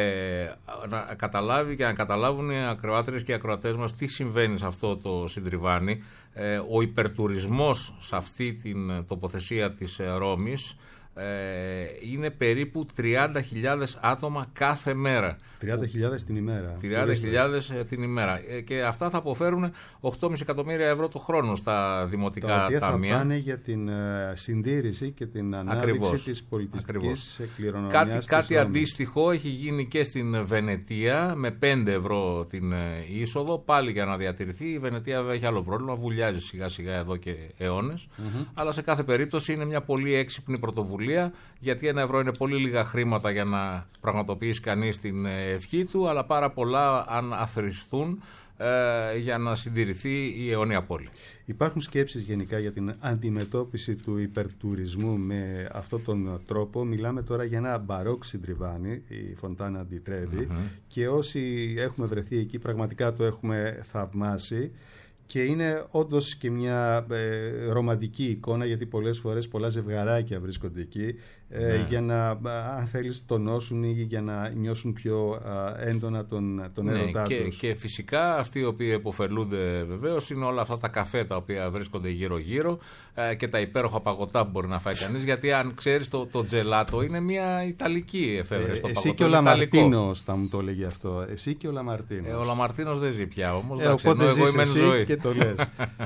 Να καταλάβει και να καταλάβουν οι ακροάτριες και οι ακροατές μας τι συμβαίνει σε αυτό το συντριβάνι. Ο υπερτουρισμός σε αυτή την τοποθεσία της Ρώμης είναι περίπου 30.000 άτομα κάθε μέρα. 30.000 την ημέρα. 30.000 την ημέρα. Και αυτά θα αποφέρουν 8,5 εκατομμύρια ευρώ το χρόνο στα δημοτικά τα οποία ταμεία. Θα πάνε για την συντήρηση και την ανάπτυξη της πολιτιστικής κληρονομιάς. Κάτι αντίστοιχο έχει γίνει και στην Βενετία με 5 ευρώ την είσοδο, πάλι για να διατηρηθεί. Η Βενετία έχει άλλο πρόβλημα, βουλιάζει σιγά σιγά εδώ και αιώνες. Αλλά σε κάθε περίπτωση είναι μια πολύ έξυπνη πρωτοβουλία, γιατί 1 ευρώ είναι πολύ λίγα χρήματα για να πραγματοποιήσει κανείς την ευχή του, αλλά πάρα πολλά αν αθροιστούν για να συντηρηθεί η αιώνια πόλη. Υπάρχουν σκέψεις γενικά για την αντιμετώπιση του υπερτουρισμού με αυτόν τον τρόπο? Μιλάμε τώρα για ένα μπαρόκ συντριβάνι, η Φοντάνα Ντι Τρέβι, και όσοι έχουμε βρεθεί εκεί πραγματικά το έχουμε θαυμάσει. Και είναι όντως και μια ρομαντική εικόνα, γιατί πολλές φορές πολλά ζευγαράκια βρίσκονται εκεί για να, αν θέλεις, τονώσουν ή για να νιώσουν πιο έντονα τον έρωτά τους. Και φυσικά αυτοί οι οποίοι επωφελούνται βεβαίως είναι όλα αυτά τα καφέ τα οποία βρίσκονται γύρω-γύρω και τα υπέροχα παγωτά που μπορεί να φάει κανείς, γιατί αν ξέρεις το τζελάτο είναι μια ιταλική εφεύρεση. Εσύ και ο Λαμαρτίνος θα μου το έλεγε αυτό. Εσύ και ο Λαμαρτίνος. Ο Λαμαρτίνος δεν ζει πια όμως. Οπότε εγώ είμαι ζωή. Και το λες.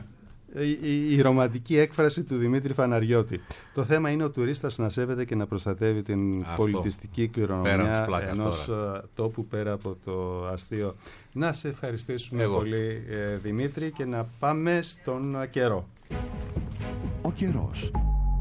Η ρομαντική έκφραση του Δημήτρη Φαναριώτη. Το θέμα είναι ο τουρίστας να σέβεται και να προστατεύει την πολιτιστική κληρονομιά ενός τόπου, πέρα από το αστείο. Να σε ευχαριστήσουμε πολύ, Δημήτρη, και να πάμε στον καιρό. Ο καιρός.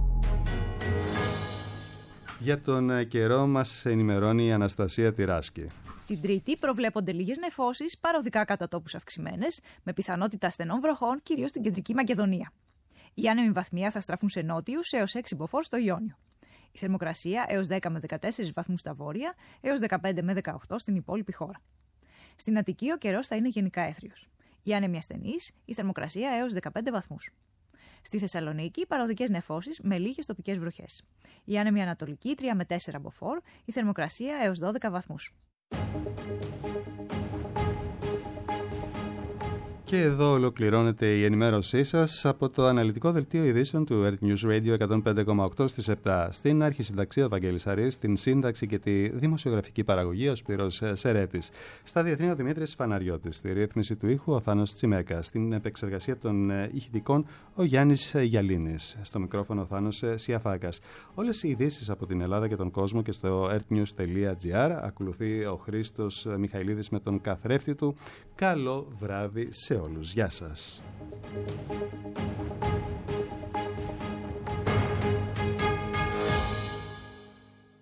Για τον καιρό μας ενημερώνει η Αναστασία Τυράσκη. Την Τρίτη προβλέπονται λίγες νεφώσεις, παροδικά κατά τόπους αυξημένες, με πιθανότητα στενών βροχών, κυρίως στην κεντρική Μακεδονία. Οι άνεμοι βαθμία θα στραφούν σε νότιους έως 6 μποφόρ στο Ιόνιο. Η θερμοκρασία έως 10 με 14 βαθμούς στα βόρεια, έως 15 με 18 στην υπόλοιπη χώρα. Στην Αττική ο καιρός θα είναι γενικά έθριος. Οι άνεμοι ασθενείς, η θερμοκρασία έως 15 βαθμούς. Στη Θεσσαλονίκη παροδικές νεφώσεις με λίγες τοπικές βροχές. Οι άνεμοι ανατολικοί 3 με 4 μποφόρ, η θερμοκρασία έως 12 βαθμούς. Και εδώ ολοκληρώνεται η ενημέρωσή σας από το αναλυτικό δελτίο ειδήσεων του Earth News Radio 105,8 στις 7. Στην αρχισυνταξία Βαγγέλης Αρής, στην σύνταξη και τη δημοσιογραφική παραγωγή ο Σπύρος Σερέτης. Στα διεθνή ο Δημήτρης Φαναριώτης, στη ρύθμιση του ήχου ο Θάνος Τσιμέκας, στην επεξεργασία των ηχητικών ο Γιάννης Γιαλίνης, στο μικρόφωνο ο Θάνος Σιαφάκας. Όλες οι ειδήσεις από την Ελλάδα και τον κόσμο και στο earthnews.gr. Ακολουθεί ο Χρήστος Μιχαηλίδης με τον καθρέφτη του. Καλό βράδυ σε όλους. Γεια σας.